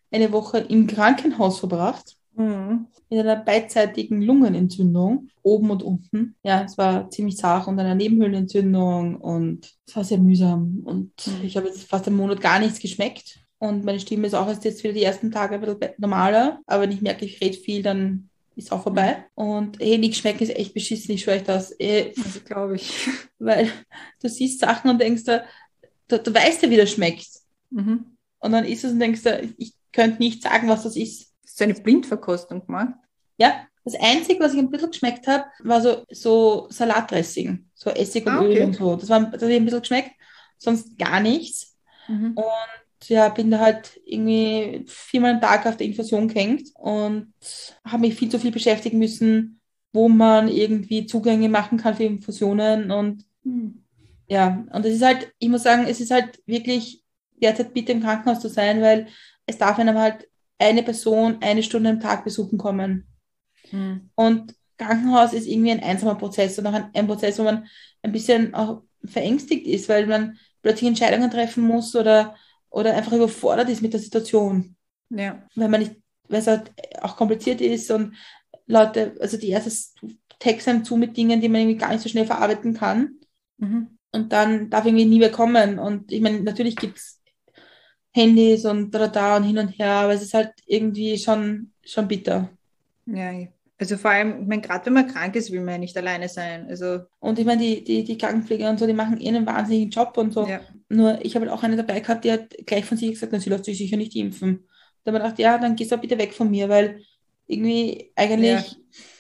eine Woche im Krankenhaus verbracht. Mhm. Mit einer beidseitigen Lungenentzündung, oben und unten. Ja, es war ziemlich zart und eine Nebenhöhlenentzündung und es war sehr mühsam. Und Mhm. ich habe jetzt fast einen Monat gar nichts geschmeckt. Und meine Stimme ist auch erst jetzt wieder die ersten Tage ein bisschen normaler. Aber wenn ich merke, ich rede viel, dann ist auch vorbei. Mhm. Und hey, nichts schmecken ist echt beschissen, ich schwöre euch das. Eh, Also glaube ich. Weil du siehst Sachen und denkst, du, du, du weißt ja, wie das schmeckt. Mhm. Und dann isst es und denkst, du, ich könnte nicht sagen, was das ist. Hast du eine Blindverkostung gemacht? Ja, das Einzige, was ich ein bisschen geschmeckt habe, war so, so Salatdressing, so Essig und Ah, Öl okay. und so. Das, war, das hat ein bisschen geschmeckt, sonst gar nichts. Mhm. Und ja, bin da halt irgendwie viermal am Tag auf der Infusion gehängt und habe mich viel zu viel beschäftigen müssen, wo man irgendwie Zugänge machen kann für Infusionen. Und Mhm. ja, und es ist halt, ich muss sagen, es ist halt wirklich derzeit bitte im Krankenhaus zu sein, weil es darf einem halt eine Person eine Stunde am Tag besuchen kommen. Mhm. Und Krankenhaus ist irgendwie ein einsamer Prozess und auch ein, ein Prozess, wo man ein bisschen auch verängstigt ist, weil man plötzlich Entscheidungen treffen muss oder, oder einfach überfordert ist mit der Situation. Ja. Weil man nicht, weil es halt auch kompliziert ist und Leute, also die erste Text einem zu mit Dingen, die man irgendwie gar nicht so schnell verarbeiten kann. Mhm. Und dann darf irgendwie nie mehr kommen. Und ich meine, natürlich gibt es Handys und da, da und hin und her, aber es ist halt irgendwie schon, schon bitter. Ja, also vor allem, ich meine, gerade wenn man krank ist, will man ja nicht alleine sein. Also, Und ich meine, die, die, die Krankenpfleger und so, die machen eh einen wahnsinnigen Job und so. ja. Nur ich habe halt auch eine dabei gehabt, die hat gleich von sich gesagt, na, sie lässt sich sicher nicht impfen. Da habe ich gedacht, ja, dann gehst du auch bitte weg von mir, weil irgendwie eigentlich, Ja.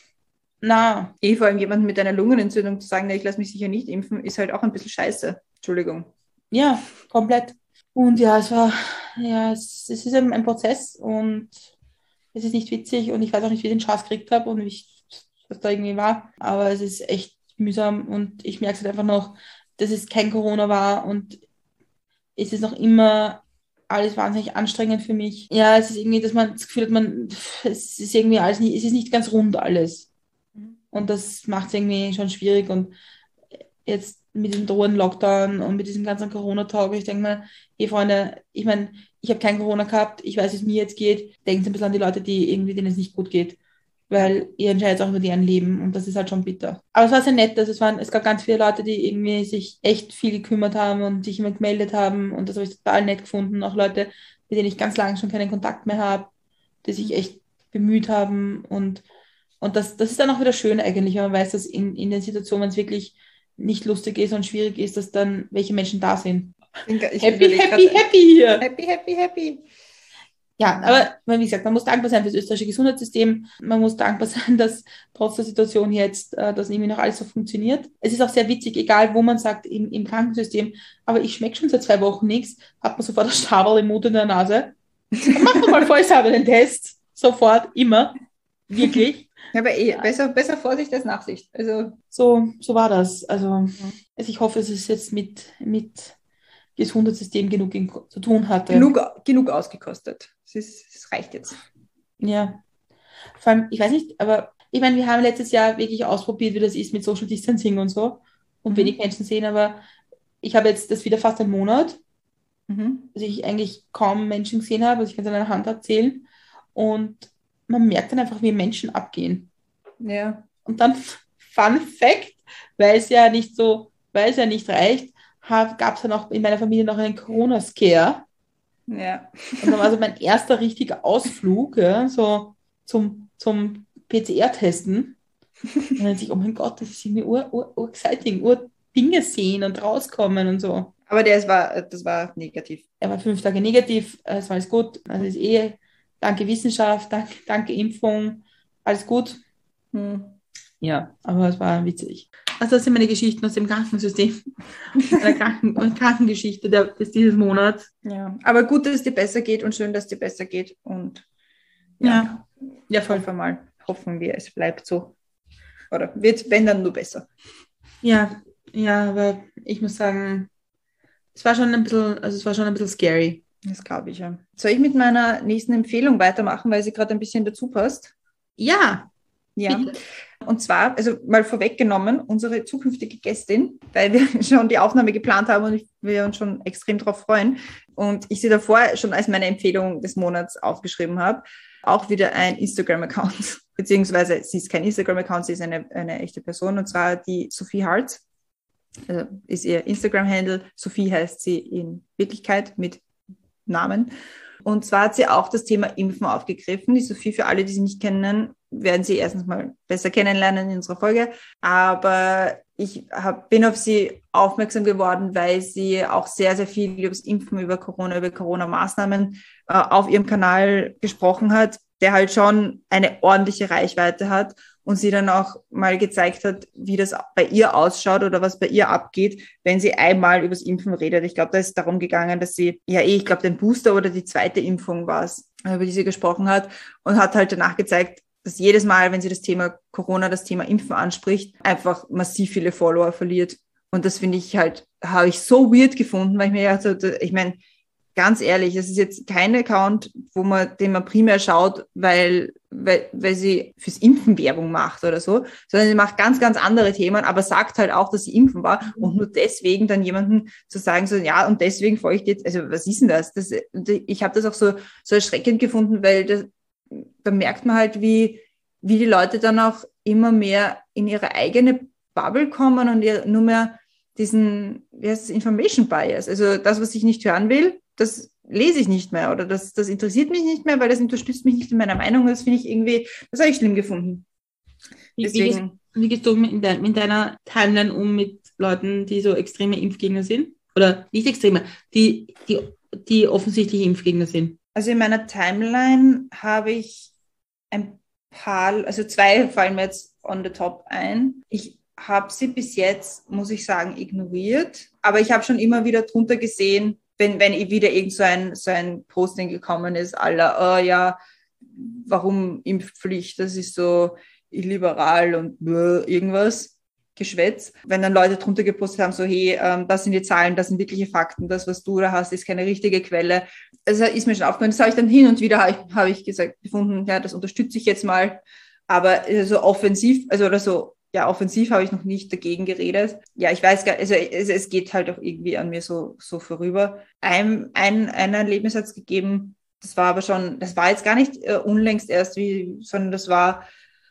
na, Eh, vor allem jemandem mit einer Lungenentzündung zu sagen, na, ich lasse mich sicher nicht impfen, ist halt auch ein bisschen scheiße. Entschuldigung. ja, komplett. Und ja, es war, ja, es, es ist ein, ein Prozess und es ist nicht witzig und ich weiß auch nicht, wie ich den Schaß gekriegt habe und wie ich, was da irgendwie war. Aber es ist echt mühsam und ich merke es halt einfach noch, dass es kein Corona war und es ist noch immer alles wahnsinnig anstrengend für mich. Ja, es ist irgendwie, dass man das Gefühl hat, man, es ist irgendwie alles nicht, es ist nicht ganz rund alles. Und das macht es irgendwie schon schwierig und jetzt mit dem drohenden Lockdown und mit diesem ganzen Corona-Talk, ich denke mal, hey Freunde, ich meine, ich habe kein Corona gehabt, ich weiß, wie es mir jetzt geht. Denkt ein bisschen an die Leute, die irgendwie, denen es nicht gut geht. Weil ihr entscheidet auch über deren Leben und das ist halt schon bitter. Aber es war sehr nett, dass es waren, es gab ganz viele Leute, die irgendwie sich echt viel gekümmert haben und sich immer gemeldet haben und das habe ich total nett gefunden. Auch Leute, mit denen ich ganz lange schon keinen Kontakt mehr habe, die sich echt bemüht haben und, und das, das ist dann auch wieder schön eigentlich, wenn man weiß, dass in, in den Situationen, wenn es wirklich nicht lustig ist und schwierig ist, dass dann welche Menschen da sind. Ich Happy, happy, grad, happy hier. Happy, happy, happy. Ja, aber wie gesagt, man muss dankbar sein für das österreichische Gesundheitssystem. Man muss dankbar sein, dass trotz der Situation jetzt, äh, dass irgendwie noch alles so funktioniert. Es ist auch sehr witzig, egal wo man sagt, im, im Krankensystem, aber ich schmecke schon seit zwei Wochen nichts, hat man sofort ein Stabel im Mund und in der Nase. Dann machen wir mal vollsauber den Test. Sofort, immer. Wirklich. Ja, aber eh, besser, besser Vorsicht als Nachsicht. Also, so, so war das. Also, also ich hoffe, es ist jetzt mit, mit Gesundheitssystem genug in, zu tun hatte. Genug, genug ausgekostet. Es, ist, es reicht jetzt. Ja. Vor allem, ich weiß nicht, aber ich meine, wir haben letztes Jahr wirklich ausprobiert, wie das ist mit Social Distancing und so und mhm. wenig Menschen sehen, aber ich habe jetzt das wieder fast einen Monat, mhm. dass ich eigentlich kaum Menschen gesehen habe, also ich kann es an einer Hand abzählen und man merkt dann einfach, wie Menschen abgehen. Ja. Und dann, Fun Fact, weil es ja nicht so, weil es ja nicht reicht, gab es dann auch in meiner Familie noch einen Corona-Scare. Ja. Und dann war so mein erster richtiger Ausflug, ja, so zum, zum P C R-Testen. Und dann denke ich, oh mein Gott, das ist irgendwie ur, ur, ur exciting, ur Dinge sehen und rauskommen und so. Aber das war, das war negativ. Er war fünf Tage negativ, es war alles gut. Also ist eh, danke Wissenschaft, danke, danke Impfung, alles gut. Hm. Ja, aber es war witzig. Also das sind meine Geschichten aus dem Krankensystem. Meine Kranken- Krankengeschichte der, des dieses Monats. Ja, aber gut, dass es dir besser geht und schön, dass es dir besser geht. Und ja, ja, ja voll. Hoffen wir mal, hoffen wir, es bleibt so. Oder wird, wenn dann nur besser. Ja, ja, aber ich muss sagen, es war schon ein bisschen, also es war schon ein bisschen scary. Das glaube ich, ja. Soll ich mit meiner nächsten Empfehlung weitermachen, weil sie gerade ein bisschen dazu passt? Ja. Ja, Bitte. und zwar, also mal vorweggenommen, unsere zukünftige Gästin, weil wir schon die Aufnahme geplant haben und ich, wir uns schon extrem darauf freuen und ich sie davor schon als meine Empfehlung des Monats aufgeschrieben habe, auch wieder ein Instagram-Account, beziehungsweise sie ist kein Instagram-Account, sie ist eine, eine echte Person und zwar die Sophie Hart, also ist ihr Instagram-Handle, Sophie heißt sie in Wirklichkeit mit Namen. Und zwar hat sie auch das Thema Impfen aufgegriffen. Die Sophie, für alle, die sie nicht kennen, werden sie erstens mal besser kennenlernen in unserer Folge. Aber ich hab, bin auf sie aufmerksam geworden, weil sie auch sehr, sehr viel über das Impfen, über Corona, über Corona-Maßnahmen äh, auf ihrem Kanal gesprochen hat, der halt schon eine ordentliche Reichweite hat und sie dann auch mal gezeigt hat, wie das bei ihr ausschaut oder was bei ihr abgeht, wenn sie einmal über das Impfen redet. Ich glaube, da ist darum gegangen, dass sie, ja eh, ich glaube, den Booster oder die zweite Impfung war es, über die sie gesprochen hat und hat halt danach gezeigt, dass jedes Mal, wenn sie das Thema Corona, das Thema Impfen anspricht, einfach massiv viele Follower verliert. Und das finde ich halt, habe ich so weird gefunden, weil ich mir ja so, ich meine, ganz ehrlich, das ist jetzt kein Account, wo man, den man primär schaut, weil, weil, weil sie fürs Impfen Werbung macht oder so, sondern sie macht ganz, ganz andere Themen, aber sagt halt auch, dass sie impfen war und nur deswegen dann jemanden zu sagen, so, ja, und deswegen folge ich jetzt, also was ist denn das? das ich habe das auch so, so erschreckend gefunden, weil das, da merkt man halt, wie, wie die Leute dann auch immer mehr in ihre eigene Bubble kommen und ihr nur mehr diesen, wie heißt das, Information Bias, also das, was ich nicht hören will, das lese ich nicht mehr oder das, das interessiert mich nicht mehr, weil das unterstützt mich nicht in meiner Meinung. Das finde ich irgendwie, das habe ich schlimm gefunden. Wie, Deswegen, wie, gehst, wie gehst du in, de, in deiner Timeline um mit Leuten, die so extreme Impfgegner sind? Oder nicht extreme, die, die, die offensichtlich Impfgegner sind? also in meiner Timeline habe ich ein paar, also zwei fallen mir jetzt on the top ein. Ich habe sie bis jetzt, muss ich sagen, ignoriert, aber ich habe schon immer wieder drunter gesehen, wenn, wenn wieder irgend so ein, so ein Posting gekommen ist, aller, oh ja, warum Impfpflicht, das ist so illiberal und bläh, irgendwas, Geschwätz. Wenn dann Leute drunter gepostet haben, so, hey, ähm, das sind die Zahlen, das sind wirkliche Fakten, das, was du da hast, ist keine richtige Quelle. Also ist mir schon aufgefallen, das habe ich dann hin und wieder, habe ich, hab ich gesagt, gefunden, ja, das unterstütze ich jetzt mal, aber so offensiv, also oder so, ja, offensiv habe ich noch nicht dagegen geredet. Ja, ich weiß gar nicht, also es, es geht halt auch irgendwie an mir so, so vorüber. Ein, ein, ein Erlebnis hat es gegeben, das war aber schon, das war jetzt gar nicht äh, unlängst erst, wie, sondern das war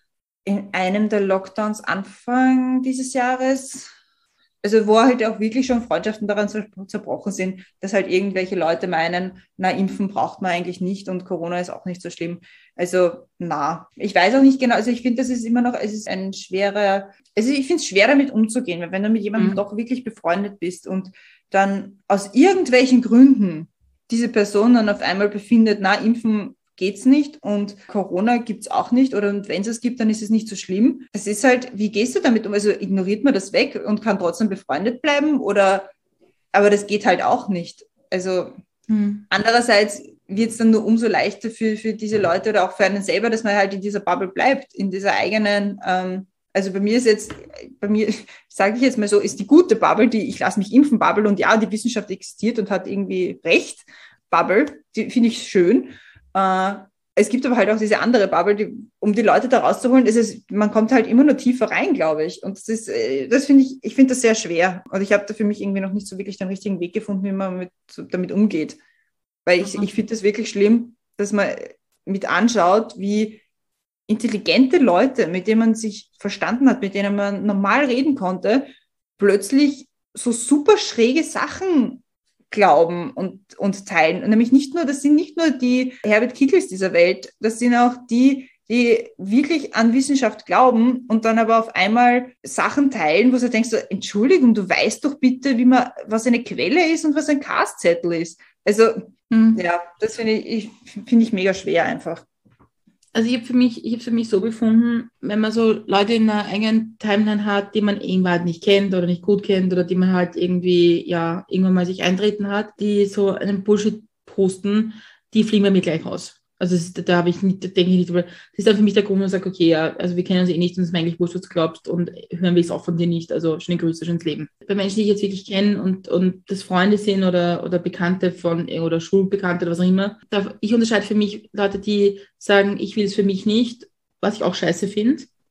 in einem der Lockdowns Anfang dieses Jahres. Also wo halt auch wirklich schon Freundschaften daran zerbrochen sind, dass halt irgendwelche Leute meinen, na, impfen braucht man eigentlich nicht und Corona ist auch nicht so schlimm. Also, na, ich weiß auch nicht genau, also ich finde, das ist immer noch, es ist ein schwerer, also ich finde es schwer damit umzugehen, weil wenn du mit jemandem mhm. doch wirklich befreundet bist und dann aus irgendwelchen Gründen diese Person dann auf einmal befindet, na, impfen geht's nicht und Corona gibt's auch nicht oder wenn es es gibt, dann ist es nicht so schlimm. Es ist halt, wie gehst du damit um? Also ignoriert man das weg und kann trotzdem befreundet bleiben oder, aber das geht halt auch nicht. Also hm. andererseits wird's dann nur umso leichter für, für diese Leute oder auch für einen selber, dass man halt in dieser Bubble bleibt, in dieser eigenen, ähm, also bei mir ist jetzt, bei mir, sage ich jetzt mal so, ist die gute Bubble, die ich lasse mich impfen Bubble und ja, die Wissenschaft existiert und hat irgendwie recht, Bubble, die finde ich schön. Uh, es gibt aber halt auch diese andere Bubble, die, um die Leute da rauszuholen, ist es, man kommt halt immer nur tiefer rein, glaube ich. Und das ist, das finde ich, ich finde das sehr schwer. Und ich habe da für mich irgendwie noch nicht so wirklich den richtigen Weg gefunden, wie man mit, damit umgeht. Weil ich, mhm. ich finde das wirklich schlimm, dass man mit anschaut, wie intelligente Leute, mit denen man sich verstanden hat, mit denen man normal reden konnte, plötzlich so super schräge Sachen glauben und, und teilen. Und nämlich nicht nur, das sind nicht nur die Herbert Kickls dieser Welt, das sind auch die, die wirklich an Wissenschaft glauben und dann aber auf einmal Sachen teilen, wo du denkst, so, Entschuldigung, du weißt doch bitte, wie man, was eine Quelle ist und was ein Castzettel ist. Also, hm. ja, das finde ich, finde ich mega schwer einfach. Also ich habe für mich, ich habe für mich so befunden, wenn man so Leute in einer eigenen Timeline hat, die man irgendwann halt nicht kennt oder nicht gut kennt oder die man halt irgendwie, ja, irgendwann mal sich eintreten hat, die so einen Bullshit posten, die fliegen bei mir gleich raus. Also das, da habe ich nicht, denke ich nicht drüber. Das ist dann für mich der Grund, wo man sagt, okay, ja, also wir kennen uns eh nicht und es ist mir eigentlich wurscht, was du glaubst und hören wir es auch von dir nicht. Also schöne Grüße, schönes Leben. Bei Menschen, die ich jetzt wirklich kenne und, und das Freunde sind oder, oder Bekannte von, oder Schulbekannte oder was auch immer, da, ich unterscheide für mich Leute, die sagen, ich will es für mich nicht, was ich auch scheiße finde.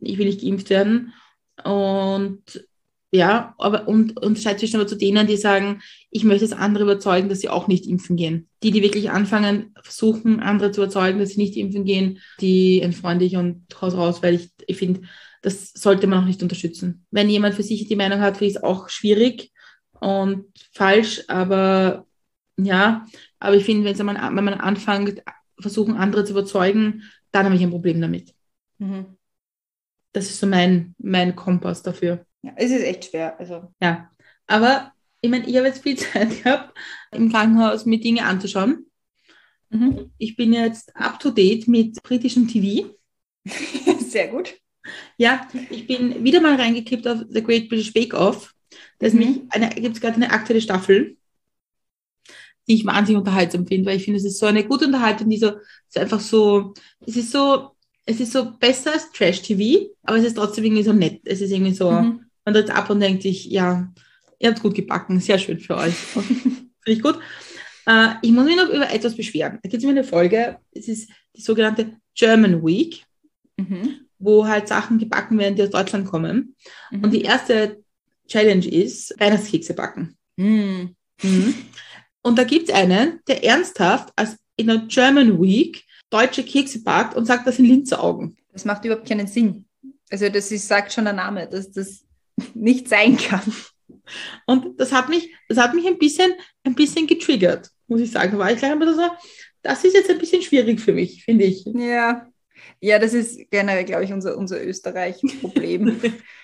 ich will nicht geimpft werden. Und ja, aber und unterscheidet sich aber zu denen, die sagen, ich möchte jetzt andere überzeugen, dass sie auch nicht impfen gehen. Die, die wirklich anfangen, versuchen, andere zu überzeugen, dass sie nicht impfen gehen, die entfreunde ich und haus raus, weil ich, ich finde, das sollte man auch nicht unterstützen. Wenn jemand für sich die Meinung hat, finde ich es auch schwierig und falsch, aber ja, aber ich finde, wenn man, wenn man anfängt, versuchen, andere zu überzeugen, dann habe ich ein Problem damit. Mhm. Das ist so mein, mein Kompass dafür. Ja, es ist echt schwer. Also. Ja, aber ich meine, ich habe jetzt viel Zeit gehabt, im Krankenhaus mir Dinge anzuschauen. Mhm. Ich bin jetzt up to date mit britischem T V. Sehr gut. Ja, ich bin wieder mal reingekippt auf The Great British Bake Off. Da mhm. gibt es gerade eine aktuelle Staffel, die ich wahnsinnig unterhaltsam finde, weil ich finde, es ist so eine gute Unterhaltung, die so, ist einfach so, es ist so, es ist so besser als Trash-T V, aber es ist trotzdem irgendwie so nett. Es ist irgendwie so, mhm. man tritt ab und denkt sich, ja, ihr habt gut gebacken, sehr schön für euch. Finde ich gut. Äh, ich muss mich noch über etwas beschweren. Da gibt es immer eine Folge, es ist die sogenannte German Week, mhm. wo halt Sachen gebacken werden, die aus Deutschland kommen. Mhm. Und die erste Challenge ist, Weihnachtskekse backen. Mhm. Mhm. Und da gibt es einen, der ernsthaft als in der German Week deutsche Kekse backt und sagt, das sind Linzeraugen. Das macht überhaupt keinen Sinn. Also das ist, sagt schon der Name, dass das nicht sein kann. Und das hat mich, das hat mich ein bisschen, ein bisschen getriggert, muss ich sagen. Da war ich gleich einmal so, das ist jetzt ein bisschen schwierig für mich, finde ich. Ja, ja, das ist generell, glaube ich, unser, unser Österreich-Problem.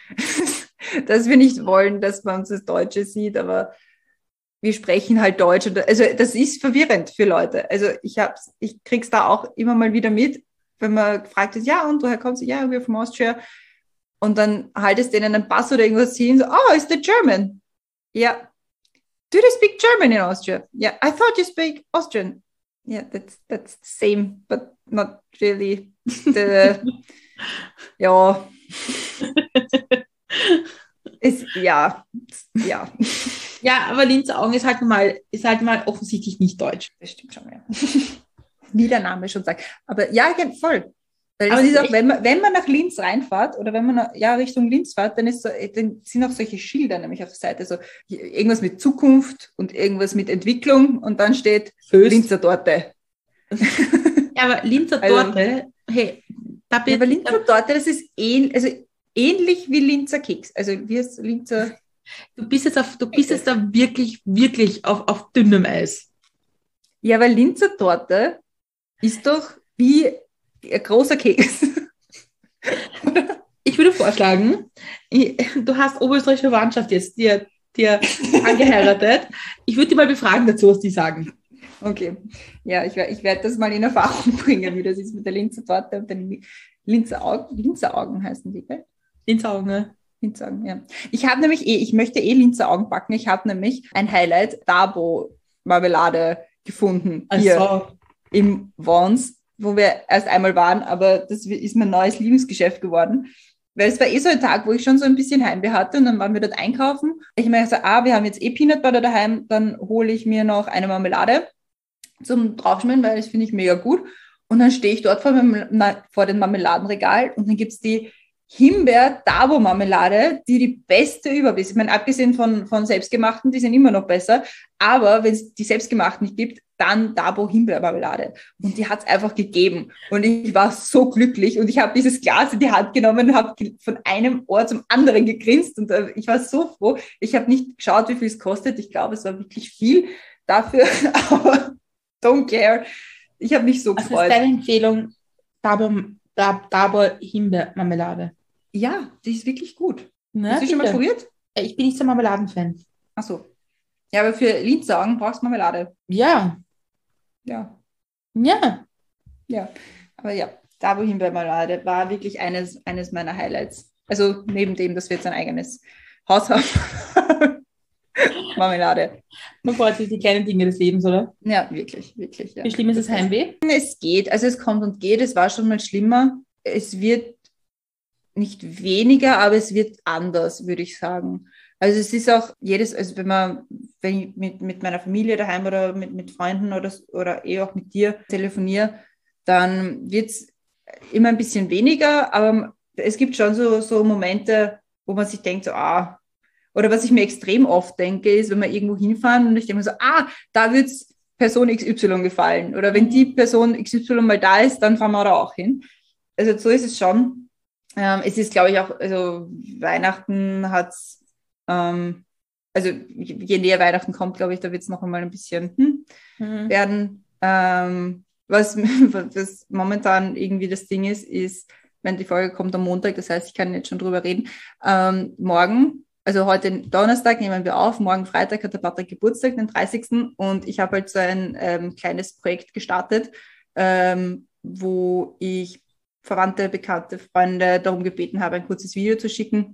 Dass wir nicht wollen, dass man uns das Deutsche sieht, aber wir sprechen halt Deutsch. Also das ist verwirrend für Leute. Also ich hab's, ich krieg's da auch immer mal wieder mit, wenn man gefragt ist, ja, und woher kommst du? Ja, we're from Austria. Und dann haltest denen einen Pass oder irgendwas hin, so, oh, is that German? Ja. Yeah. Do they speak German in Austria? Yeah, I thought you speak Austrian. Yeah, that's that's the same, but not really. The, ja. Ist, ja, ja. Ja, aber Linzeraugen ist halt mal, ist halt mal offensichtlich nicht deutsch. Das stimmt schon, ja. Wie der Name schon sagt. Aber ja, voll. Weil aber es ist auch, wenn man, wenn man nach Linz reinfährt oder wenn man nach, ja, Richtung Linz fährt, dann, ist so, dann sind auch solche Schilder nämlich auf der Seite. So irgendwas mit Zukunft und irgendwas mit Entwicklung und dann steht Föst. Linzer Torte. Ja, aber Linzer Torte, also, hey, da bin ja, aber Linzer Torte, das ist ähnlich, also ähnlich wie Linzer Keks. Also wie ist Linzer. Du bist jetzt auf, du bist jetzt da wirklich, wirklich auf, auf dünnem Eis. Ja, weil Linzer Torte ist doch wie ein großer Keks. Ich würde vorschlagen, du hast oberösterreichische Verwandtschaft jetzt dir, dir angeheiratet. Ich würde dich mal befragen dazu, was die sagen. Okay. Ja, ich, ich werde das mal in Erfahrung bringen, wie das ist mit der Linzer Torte und den Linzer Augen. Linzer Augen heißen die, gell? Linzer Augen, ne? Linzer Augen, ja. Ich habe nämlich eh, ich möchte eh Linzer Augen backen. Ich habe nämlich ein Highlight, Dabo Marmelade gefunden. Also. Hier im Vons, wo wir erst einmal waren, aber das ist mein neues Lieblingsgeschäft geworden. Weil es war eh so ein Tag, wo ich schon so ein bisschen Heimweh hatte und dann waren wir dort einkaufen. Ich meine so, ah, wir haben jetzt eh Peanut Butter daheim, dann hole ich mir noch eine Marmelade zum Draufschmieren, weil das finde ich mega gut. Und dann stehe ich dort vor, meinem, vor dem Marmeladenregal und dann gibt's die Himbeer-Dabo-Marmelade, die die beste überhaupt ist. Ich meine, abgesehen von, von selbstgemachten, die sind immer noch besser. Aber wenn es die selbstgemachten nicht gibt, dann Dabo-Himbeer-Marmelade. Und die hat es einfach gegeben. Und ich war so glücklich. Und ich habe dieses Glas in die Hand genommen und habe von einem Ohr zum anderen gegrinst. Und ich war so froh. Ich habe nicht geschaut, wie viel es kostet. Ich glaube, es war wirklich viel dafür. Aber don't care. Ich habe mich so also gefreut. Das ist deine Empfehlung, Dabo-Himbeer-Marmelade. Ja, die ist wirklich gut. Na, Hast du schon mal probiert? Ich bin nicht so Marmeladen-Fan. Ach so. Ja, aber für Linzaugen brauchst du Marmelade. Ja. Ja. Ja. Ja. Aber ja, Dabo Himbeermarmelade war wirklich eines, eines meiner Highlights. Also neben dem, dass wir jetzt ein eigenes Haus haben. Marmelade. Man freut sich die kleinen Dinge des Lebens, oder? Ja, wirklich, wirklich. Ja. Wie schlimm ist das Heimweh? Es geht. Also es kommt und geht. Es war schon mal schlimmer. Es wird nicht weniger, aber es wird anders, würde ich sagen. Also es ist auch jedes, also wenn man, wenn ich mit, mit meiner Familie daheim oder mit, mit Freunden oder, oder eh auch mit dir telefoniere, dann wird es immer ein bisschen weniger, aber es gibt schon so, so Momente, wo man sich denkt, so, ah, oder was ich mir extrem oft denke, ist, wenn wir irgendwo hinfahren und ich denke mir so, ah, da wird es Person X Y gefallen. Oder wenn die Person X Y mal da ist, dann fahren wir da auch hin. Also so ist es schon. Ähm, es ist, glaube ich, auch, also Weihnachten hat es, ähm, also je näher Weihnachten kommt, glaube ich, da wird es noch einmal ein bisschen hm, mhm. werden. Ähm, was, was momentan irgendwie das Ding ist, ist, wenn die Folge kommt am Montag, das heißt, ich kann jetzt schon drüber reden, ähm, morgen, also heute Donnerstag nehmen wir auf, morgen Freitag hat der Patrick Geburtstag, den dreißigsten Und ich habe halt so ein ähm, kleines Projekt gestartet, ähm, wo ich Verwandte, Bekannte, Freunde darum gebeten habe, ein kurzes Video zu schicken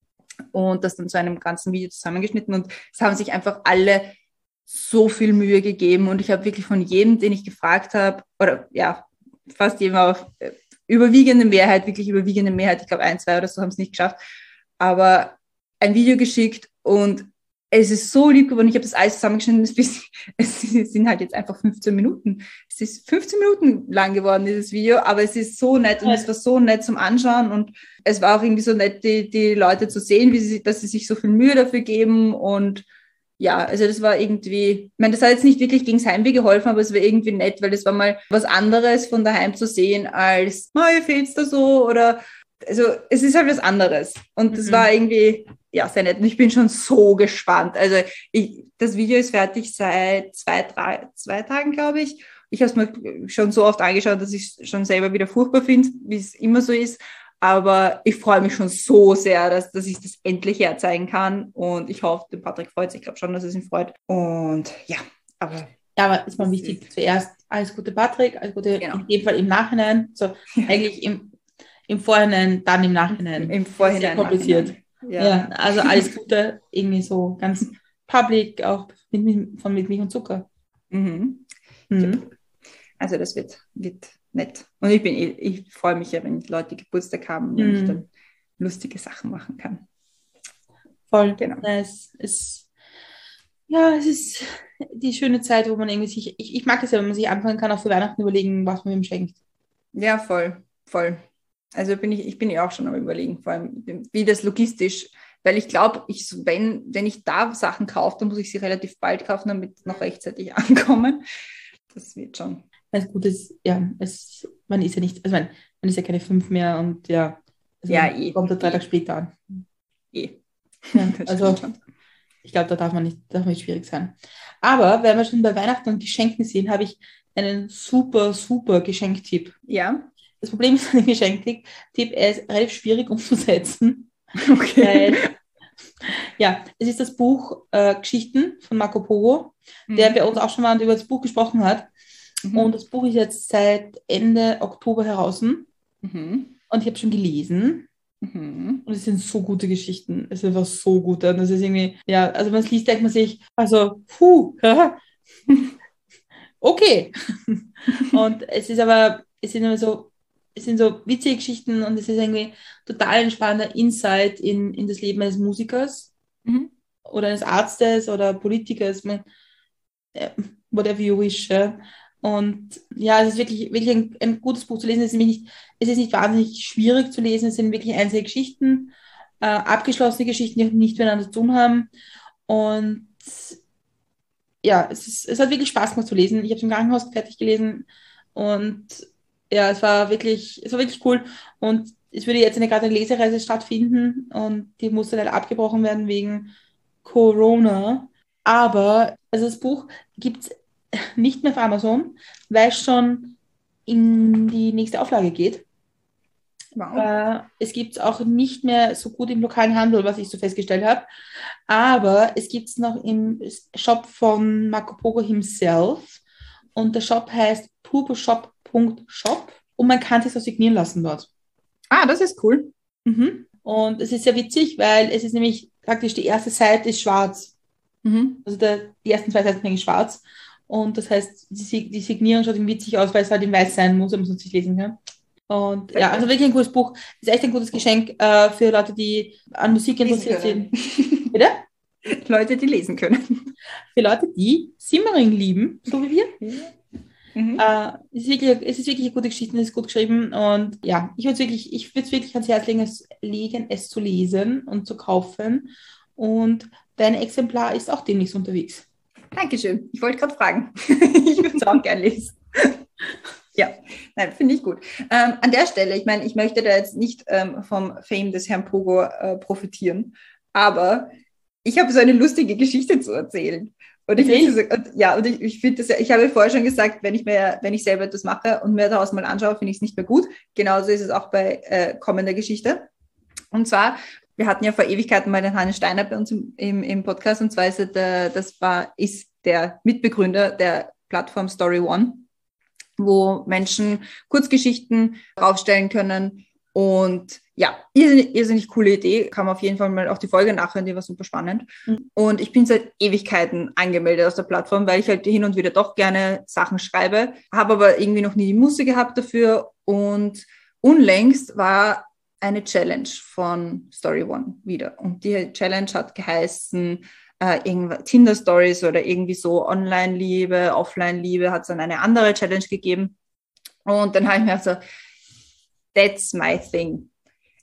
und das dann zu einem ganzen Video zusammengeschnitten. Und es haben sich einfach alle so viel Mühe gegeben und ich habe wirklich von jedem, den ich gefragt habe, oder ja, fast jedem auf äh, überwiegende Mehrheit, wirklich überwiegende Mehrheit, ich glaube ein, zwei oder so haben es nicht geschafft, aber ein Video geschickt und es ist so lieb geworden. Ich habe das alles zusammengeschnitten. Es sind halt jetzt einfach fünfzehn Minuten. Es ist fünfzehn Minuten lang geworden, dieses Video, aber es ist so nett und es war so nett zum Anschauen und es war auch irgendwie so nett, die, die Leute zu sehen, wie sie, dass sie sich so viel Mühe dafür geben und ja, also das war irgendwie, ich meine, das hat jetzt nicht wirklich gegens Heimweh geholfen, aber es war irgendwie nett, weil das war mal was anderes von daheim zu sehen als, mir fehlt's da so oder, also es ist halt was anderes und das mhm. war irgendwie, ja, sehr nett und ich bin schon so gespannt. Also ich, das Video ist fertig seit zwei, drei, zwei Tagen, glaube ich. Ich habe es mir schon so oft angeschaut, dass ich es schon selber wieder furchtbar finde, wie es immer so ist. Aber ich freue mich schon so sehr, dass, dass ich das endlich herzeigen kann. Und ich hoffe, den Patrick freut sich. Ich glaube schon, dass es ihn freut. Und ja, aber... Ja, aber ist mal wichtig, ist zuerst alles Gute Patrick, alles Gute genau. In dem Fall im Nachhinein. So ja. Eigentlich im, im Vorhinein, dann im Nachhinein. Im Vorhinein. Sehr kompliziert. Ja. ja, also alles Gute, irgendwie so ganz public, auch mit, von mit Milch und Zucker. Mhm. Mhm. Also das wird, wird nett. Und ich bin ich freue mich ja, wenn Leute Geburtstag haben, wenn mhm. ich dann lustige Sachen machen kann. Voll. Genau. Es ist, ja, es ist die schöne Zeit, wo man irgendwie sich, ich, ich mag es ja, wenn man sich anfangen kann, auch für Weihnachten überlegen, was man ihm schenkt. Ja, voll, voll. Also bin ich, ich bin ja auch schon am Überlegen, vor allem wie das logistisch, weil ich glaube, ich, wenn, wenn ich da Sachen kaufe, dann muss ich sie relativ bald kaufen, damit noch rechtzeitig ankommen. Das wird schon. Das Gute ist, ja, es, man ist ja nicht, also man, man ist ja keine fünf mehr und ja, also ja eh, kommt der drei Tage später an. Eh. Ja, also ich glaube, da darf man nicht, darf nicht schwierig sein. Aber wenn wir schon bei Weihnachten und Geschenken sind, habe ich einen super, super Geschenktipp. Ja. Das Problem ist an dem Geschenktipp, er ist relativ schwierig umzusetzen. Okay. Weil, ja, es ist das Buch äh, Geschichten von Marco Polo, mhm. der bei uns auch schon mal über das Buch gesprochen hat. Mhm. Und das Buch ist jetzt seit Ende Oktober heraus. Mhm. Und ich habe schon gelesen. Mhm. Und es sind so gute Geschichten. Es ist einfach so gut. Und das ist irgendwie, ja, also wenn man es liest, denkt man sich, also, puh, okay. Und es ist aber, es sind immer so, es sind so witzige Geschichten und es ist irgendwie total ein spannender Insight in, in das Leben eines Musikers mhm. oder eines Arztes oder Politikers, man, äh, whatever you wish. Ja. Und ja, es ist wirklich, wirklich ein, ein gutes Buch zu lesen. Es ist, nicht, es ist nicht wahnsinnig schwierig zu lesen. Es sind wirklich einzelne Geschichten, äh, abgeschlossene Geschichten, die nicht miteinander zu tun haben. Und ja, es, ist, es hat wirklich Spaß gemacht zu lesen. Ich habe es im Krankenhaus fertig gelesen und ja, es war wirklich, es war wirklich cool. Und es würde jetzt eine gerade eine Lesereise stattfinden und die musste leider abgebrochen werden wegen Corona. Aber also das Buch gibt es nicht mehr auf Amazon, weil es schon in die nächste Auflage geht. Wow. Äh, es gibt es auch nicht mehr so gut im lokalen Handel, was ich so festgestellt habe. Aber es gibt es noch im Shop von Marco Polo himself. Und der Shop heißt turboshop punkt shop und man kann sich so signieren lassen dort. Ah, das ist cool. Mhm. Und es ist sehr witzig, weil es ist nämlich praktisch die erste Seite ist schwarz. Mhm. Also der, die ersten zwei Seiten sind eigentlich schwarz. Und das heißt, die, die Signierung schaut ihm witzig aus, weil es halt in weiß sein muss, damit man es nicht lesen kann. Und ja, also wirklich ein cooles Buch. Ist echt ein gutes Geschenk äh, für Leute, die an Musik interessiert sind. Bitte? Leute, die lesen können. Für Leute, die Simmering lieben, so wie wir. Ja. Mhm. Äh, es, ist wirklich, es ist wirklich eine gute Geschichte, es ist gut geschrieben und ja, ich würde es wirklich, ich würde es wirklich ans Herz legen es, legen, es zu lesen und zu kaufen und dein Exemplar ist auch demnächst unterwegs. Dankeschön. Ich wollte gerade fragen. Ich würde es auch gerne lesen. Ja, nein, finde ich gut. Ähm, an der Stelle, ich meine, ich möchte da jetzt nicht ähm, vom Fame des Herrn Pogo äh, profitieren, aber ich habe so eine lustige Geschichte zu erzählen. Und ich, so, und, ja, und ich, ich finde das, ich habe vorher schon gesagt, wenn ich mir, wenn ich selber etwas mache und mir daraus mal anschaue, finde ich es nicht mehr gut. Genauso ist es auch bei äh, kommender Geschichte. Und zwar, wir hatten ja vor Ewigkeiten mal den Hannes Steiner bei uns im, im, im Podcast, und zwar ist er der, das war, ist der Mitbegründer der Plattform Story One, wo Menschen Kurzgeschichten draufstellen können. Und ja, irrsinnig, irrsinnig coole Idee. Kann man auf jeden Fall mal auch die Folge nachhören, die war super spannend. Mhm. Und ich bin seit Ewigkeiten angemeldet aus der Plattform, weil ich halt hin und wieder doch gerne Sachen schreibe, habe aber irgendwie noch nie die Muße gehabt dafür. Und unlängst war eine Challenge von Story One wieder. Und die Challenge hat geheißen, äh, Tinder-Stories oder irgendwie so Online-Liebe, Offline-Liebe, hat es dann eine andere Challenge gegeben. Und dann habe ich mir so, that's my thing.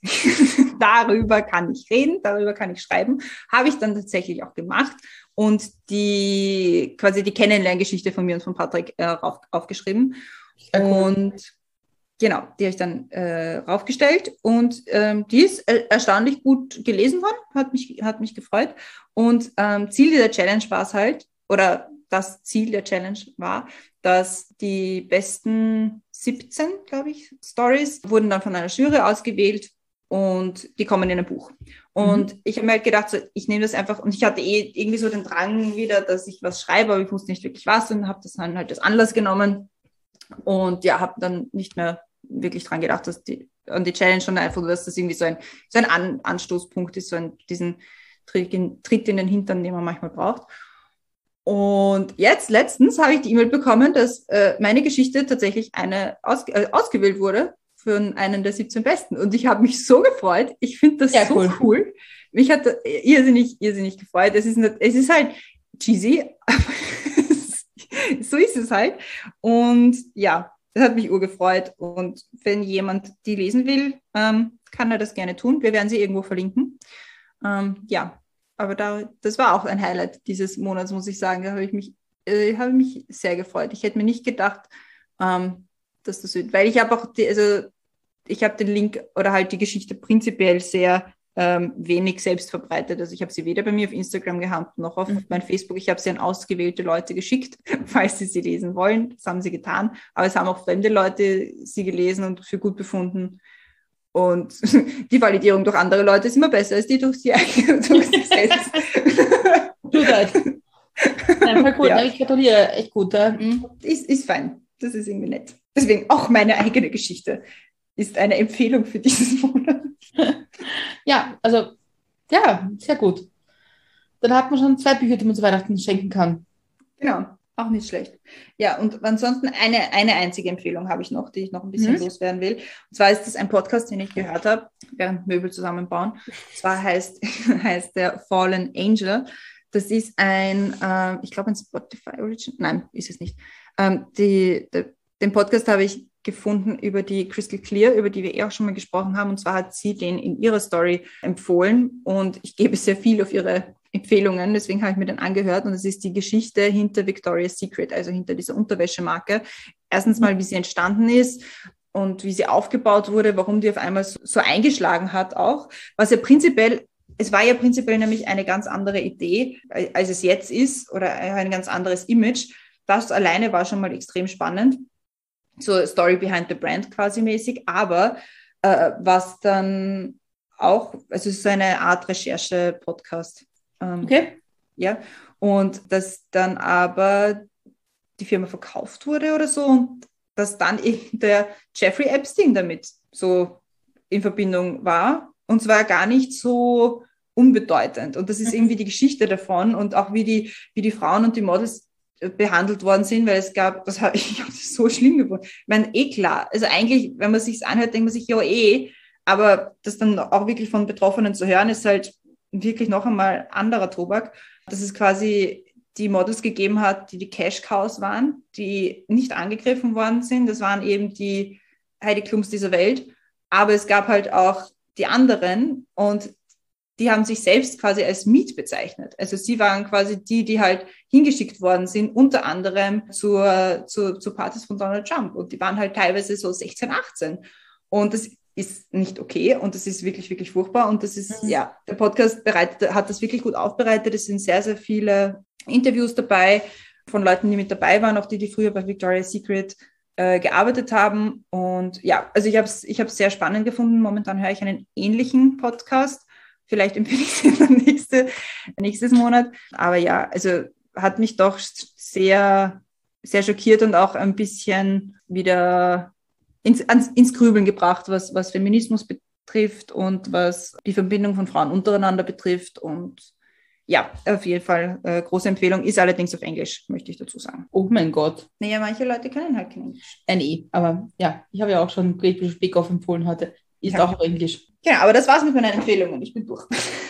Darüber kann ich reden, darüber kann ich schreiben. Habe ich dann tatsächlich auch gemacht und die quasi die Kennenlerngeschichte von mir und von Patrick äh, auf, aufgeschrieben. Cool. Und genau, die habe ich dann äh, raufgestellt und ähm, die ist äh, erstaunlich gut gelesen worden, hat mich, hat mich gefreut. Und ähm, Ziel dieser Challenge war es halt, oder das Ziel der Challenge war, dass die besten siebzehn, glaube ich, Stories wurden dann von einer Jury ausgewählt und die kommen in ein Buch. Und mhm. ich habe mir halt gedacht, so, ich nehme das einfach, und ich hatte eh irgendwie so den Drang wieder, dass ich was schreibe, aber ich wusste nicht wirklich was und habe das dann halt als Anlass genommen und ja, habe dann nicht mehr wirklich dran gedacht, dass die, an die Challenge, schon einfach, dass das irgendwie so ein, so ein An- Anstoßpunkt ist, so ein, diesen Tritt in, Tritt in den Hintern, den man manchmal braucht. Und jetzt, letztens, habe ich die E-Mail bekommen, dass äh, meine Geschichte tatsächlich eine aus, äh, ausgewählt wurde für einen der siebzehn Besten. Und ich habe mich so gefreut. Ich finde das ja, so cool. cool. Mich hat irrsinnig, irrsinnig gefreut. Es ist, nicht, es ist halt cheesy, aber so ist es halt. Und ja, das hat mich urgefreut. Und wenn jemand die lesen will, ähm, kann er das gerne tun. Wir werden sie irgendwo verlinken. Ähm, ja. Aber da, das war auch ein Highlight dieses Monats, muss ich sagen. Da habe ich mich, äh, habe mich sehr gefreut. Ich hätte mir nicht gedacht, ähm, dass das wird. Weil ich habe auch, die, also ich habe den Link oder halt die Geschichte prinzipiell sehr ähm, wenig selbst verbreitet. Also ich habe sie weder bei mir auf Instagram gehabt, noch auf mhm. mein Facebook. Ich habe sie an ausgewählte Leute geschickt, falls sie sie lesen wollen. Das haben sie getan. Aber es haben auch fremde Leute sie gelesen und für gut befunden. Und die Validierung durch andere Leute ist immer besser als die durch, die, durch sich selbst. Tut halt. Nein, voll gut. Ja. Ich gratuliere. Echt gut. Ja. Ist, ist fein. Das ist irgendwie nett. Deswegen auch meine eigene Geschichte ist eine Empfehlung für dieses Monat. Ja, also, ja, sehr gut. Dann hat man schon zwei Bücher, die man zu Weihnachten schenken kann. Genau. Auch nicht schlecht. Ja, und ansonsten eine, eine einzige Empfehlung habe ich noch, die ich noch ein bisschen mhm. loswerden will. Und zwar ist das ein Podcast, den ich gehört habe, während Möbel zusammenbauen. Und zwar heißt, heißt der Fallen Angel. Das ist ein, äh, ich glaube ein Spotify Origin. Nein, ist es nicht. Ähm, die, de, den Podcast habe ich gefunden über die Crystal Clear, über die wir eh auch schon mal gesprochen haben. Und zwar hat sie den in ihrer Story empfohlen. Und ich gebe sehr viel auf ihre Empfehlungen, deswegen habe ich mir den angehört und es ist die Geschichte hinter Victoria's Secret, also hinter dieser Unterwäschemarke. Erstens mal, wie sie entstanden ist und wie sie aufgebaut wurde, warum die auf einmal so, so eingeschlagen hat auch. Was ja prinzipiell, es war ja prinzipiell nämlich eine ganz andere Idee, als es jetzt ist oder ein ganz anderes Image. Das alleine war schon mal extrem spannend, so Story behind the brand quasi mäßig, aber äh, was dann auch, also es ist so eine Art Recherche-Podcast. Ähm, okay. Ja, und dass dann aber die Firma verkauft wurde oder so und dass dann eben der Jeffrey Epstein damit so in Verbindung war und zwar gar nicht so unbedeutend. Und das ist irgendwie die Geschichte davon und auch wie die, wie die Frauen und die Models behandelt worden sind, weil es gab, das habe ich, ich habe das so schlimm gefunden. Ich meine, eh klar, also eigentlich, wenn man sich's anhört, denkt man sich, ja eh, aber das dann auch wirklich von Betroffenen zu hören, ist halt wirklich noch einmal anderer Tobak. Das ist quasi die Models gegeben hat, die die Cash-Cows waren, die nicht angegriffen worden sind. Das waren eben die Heidi Klums dieser Welt. Aber es gab halt auch die anderen und die haben sich selbst quasi als Meat bezeichnet. Also sie waren quasi die, die halt hingeschickt worden sind, unter anderem zur, zu, zu Partys von Donald Trump. Und die waren halt teilweise so sechzehn, achtzehn. Und das ist nicht okay und das ist wirklich, wirklich furchtbar. Und das ist, mhm. ja, der Podcast bereitet, hat das wirklich gut aufbereitet. Es sind sehr, sehr viele Interviews dabei von Leuten, die mit dabei waren, auch die, die früher bei Victoria's Secret äh, gearbeitet haben. Und ja, also ich habe es ich hab's sehr spannend gefunden. Momentan höre ich einen ähnlichen Podcast. Vielleicht empfehle ich es dann nächste, nächstes Monat. Aber ja, also hat mich doch sehr, sehr schockiert und auch ein bisschen wieder ins, ans, ins Grübeln gebracht, was, was Feminismus betrifft und was die Verbindung von Frauen untereinander betrifft. Und ja, auf jeden Fall äh, große Empfehlung. Ist allerdings auf Englisch, möchte ich dazu sagen. Oh mein Gott. Naja, manche Leute können halt kein Englisch. Äh, nee, aber ja, ich habe ja auch schon Great British Bake Off empfohlen heute. Ist ja auch auf Englisch. Genau, aber das war's mit meinen Empfehlungen. Ich bin durch.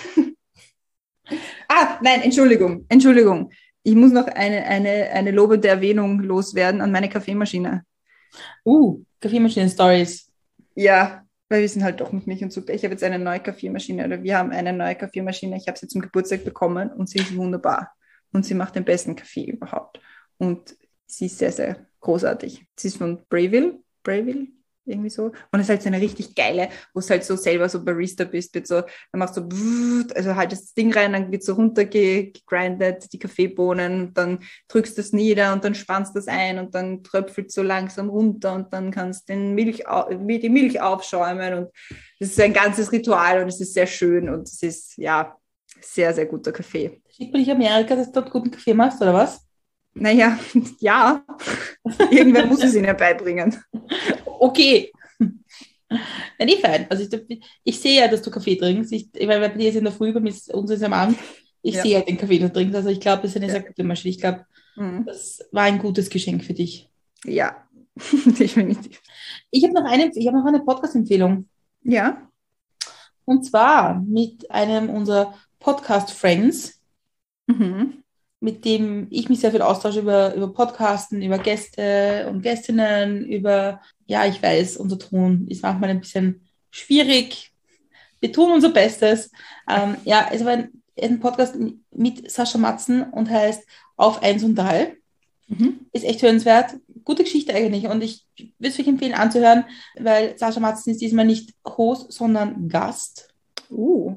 ah, nein, Entschuldigung, Entschuldigung. Ich muss noch eine, eine, eine lobende Erwähnung loswerden an meine Kaffeemaschine. Uh, Kaffeemaschinen-Stories. Ja, weil wir sind halt doch mit Milch und Zucker. Ich habe jetzt eine neue Kaffeemaschine oder wir haben eine neue Kaffeemaschine. Ich habe sie zum Geburtstag bekommen und sie ist wunderbar. Und sie macht den besten Kaffee überhaupt. Und sie ist sehr, sehr großartig. Sie ist von Breville. Breville? Irgendwie so. Und es ist halt so eine richtig geile, wo es halt so selber so Barista bist, wird so, dann machst du so, also halt das Ding rein, dann wird so runtergegrindet, die Kaffeebohnen, dann drückst du es nieder und dann spannst du das ein und dann tröpfelt so langsam runter und dann kannst du den Milch, die Milch aufschäumen und das ist ein ganzes Ritual und es ist sehr schön und es ist, ja, sehr, sehr guter Kaffee. Schickt man dich Amerika, dass du dort guten Kaffee machst, oder was? Naja, ja. Irgendwer muss es ihnen ja beibringen. Okay. Ja, nie fein. Also ich, ich sehe ja, dass du Kaffee trinkst. Ich, ich meine, bei dir ist in der Früh, bei uns ist am Abend. Ich ja. sehe ja den Kaffee, den du trinkst. Also ich glaube, das ist eine ja. sehr gute Maschine. Ich glaube, mhm. das war ein gutes Geschenk für dich. Ja, definitiv. Ich habe noch eine, ich habe noch eine Podcast-Empfehlung. Ja. Und zwar mit einem unserer Podcast-Friends. Mhm. mit dem ich mich sehr viel austausche über, über Podcasten, über Gäste und Gästinnen, über, ja, ich weiß, unser Ton ist manchmal ein bisschen schwierig. Wir tun unser Bestes. Ähm, ja, es war ein, ein Podcast mit Sascha Matzen und heißt Auf eins und drei. Mhm. Ist echt hörenswert. Gute Geschichte eigentlich und ich würde es euch empfehlen anzuhören, weil Sascha Matzen ist diesmal nicht Host, sondern Gast. Uh.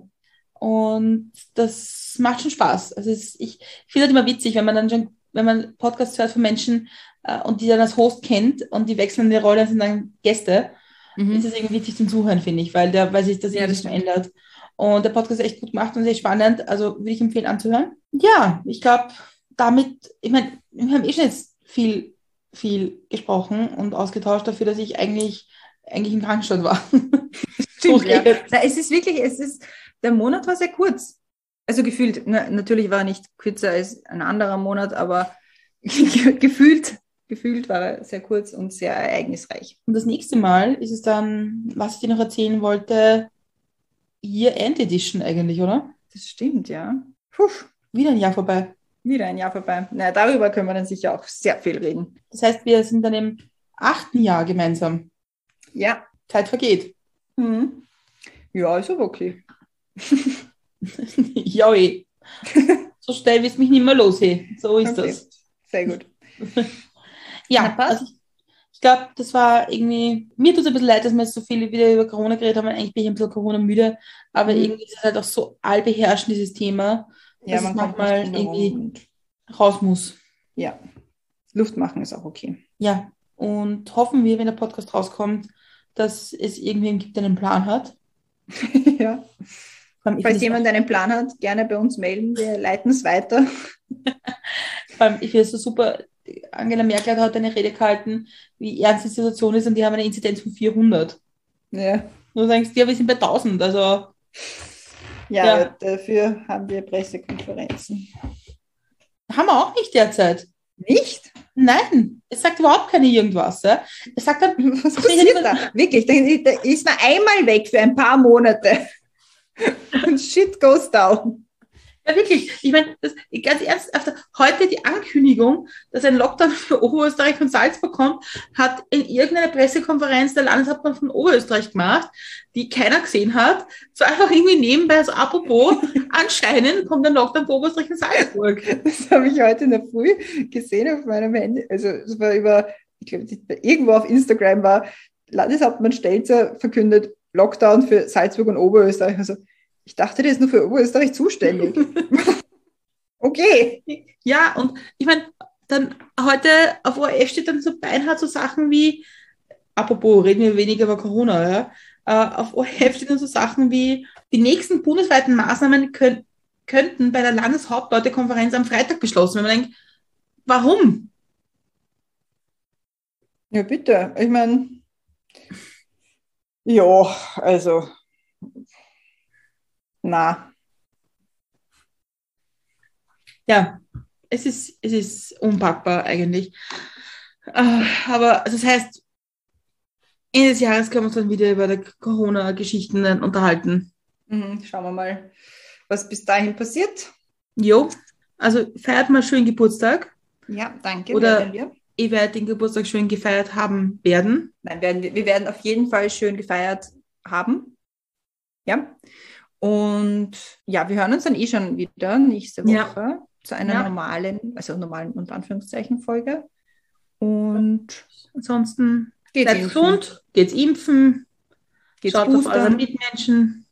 Und das macht schon Spaß. Also es, ich finde es immer witzig, wenn man dann schon, wenn man Podcasts hört von Menschen äh, und die dann als Host kennt und die wechseln in die Rolle und sind dann Gäste, mhm. ist es irgendwie witzig zum Zuhören, finde ich, weil, der, weil sich das ja, irgendwie das ändert. Und der Podcast ist echt gut gemacht und sehr spannend, also würde ich empfehlen anzuhören. Ja, ich glaube, damit, ich meine, wir haben eh schon jetzt viel, viel gesprochen und ausgetauscht dafür, dass ich eigentlich, eigentlich im Krankenstand war. Stimmt, ja. Na, es ist wirklich, es ist, der Monat war sehr kurz. Also gefühlt, na, natürlich war er nicht kürzer als ein anderer Monat, aber gefühlt, gefühlt war er sehr kurz und sehr ereignisreich. Und das nächste Mal ist es dann, was ich dir noch erzählen wollte, Year-End Edition eigentlich, oder? Das stimmt, ja. Puh. Wieder ein Jahr vorbei. Wieder ein Jahr vorbei. Na, darüber können wir dann sicher auch sehr viel reden. Das heißt, wir sind dann im achten Jahr gemeinsam. Ja. Zeit vergeht. Mhm. Ja, ist aber okay. ja, eh. So schnell wirst du mich nicht mehr los, hey. So ist okay. Das. Sehr gut. ja, also ich, ich glaube, das war irgendwie, mir tut es ein bisschen leid, dass wir jetzt so viel wieder über Corona geredet haben. Eigentlich bin ich ein bisschen Corona-müde, aber mhm. irgendwie ist es halt auch so allbeherrschend, dieses Thema, ja, dass man es manchmal irgendwie und... raus muss. Ja, Luft machen ist auch okay. Ja, und hoffen wir, wenn der Podcast rauskommt, dass es irgendwen gibt, der einen Plan hat. ja. Falls jemand einen Plan hat, gerne bei uns melden, wir leiten es weiter. Vor allem, ich finde es so super, Angela Merkel hat heute eine Rede gehalten, wie ernst die Situation ist und die haben eine Inzidenz von vierhundert. Ja. Du denkst, ja, wir sind bei tausend, also... Ja, ja, dafür haben wir Pressekonferenzen. Haben wir auch nicht derzeit. Nicht? Nein, es sagt überhaupt keine irgendwas. Ja? Es sagt dann... Was passiert da? Wirklich, da ist man einmal weg für ein paar Monate. Und shit goes down. Ja, wirklich. Ich meine, das, ganz ernsthaft, heute die Ankündigung, dass ein Lockdown für Oberösterreich und Salzburg kommt, hat in irgendeiner Pressekonferenz der Landeshauptmann von Oberösterreich gemacht, die keiner gesehen hat. So einfach irgendwie nebenbei, also apropos, anscheinend kommt ein Lockdown für Oberösterreich und Salzburg. Das habe ich heute in der Früh gesehen auf meinem Handy. Also es war über, ich glaube, irgendwo auf Instagram war, Landeshauptmann Stelzer verkündet Lockdown für Salzburg und Oberösterreich. Also ich dachte, der ist nur für Oberösterreich zuständig. Okay. Ja, und ich meine, dann heute auf O R F steht dann so beinhart so Sachen wie, apropos, reden wir weniger über Corona, ja, äh, auf O R F stehen dann so Sachen wie, die nächsten bundesweiten Maßnahmen können, könnten bei der Landeshauptleutekonferenz am Freitag beschlossen werden. Man denkt, warum? Ja, bitte. Ich meine, ja, also, na. Ja, es ist, es ist unpackbar eigentlich. Äh, aber also das heißt, Ende des Jahres können wir uns dann wieder über die Corona-Geschichten unterhalten. Mhm, schauen wir mal, was bis dahin passiert. Jo, also feiert mal schön Geburtstag. Ja, danke. Oder werden wir. ihr werdet den Geburtstag schön gefeiert haben werden. Nein, werden wir, wir werden auf jeden Fall schön gefeiert haben. Ja. Und ja, wir hören uns dann eh schon wieder nächste Woche Ja. zu einer Ja. normalen, also normalen unter Anführungszeichen Folge. Und Ansonsten geht's seid impfen. gesund, geht's impfen, Geht's schaut auf eure boostern. Mitmenschen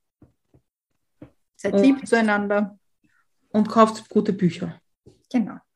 Seid Und- lieb zueinander. und kauft gute Bücher. Genau.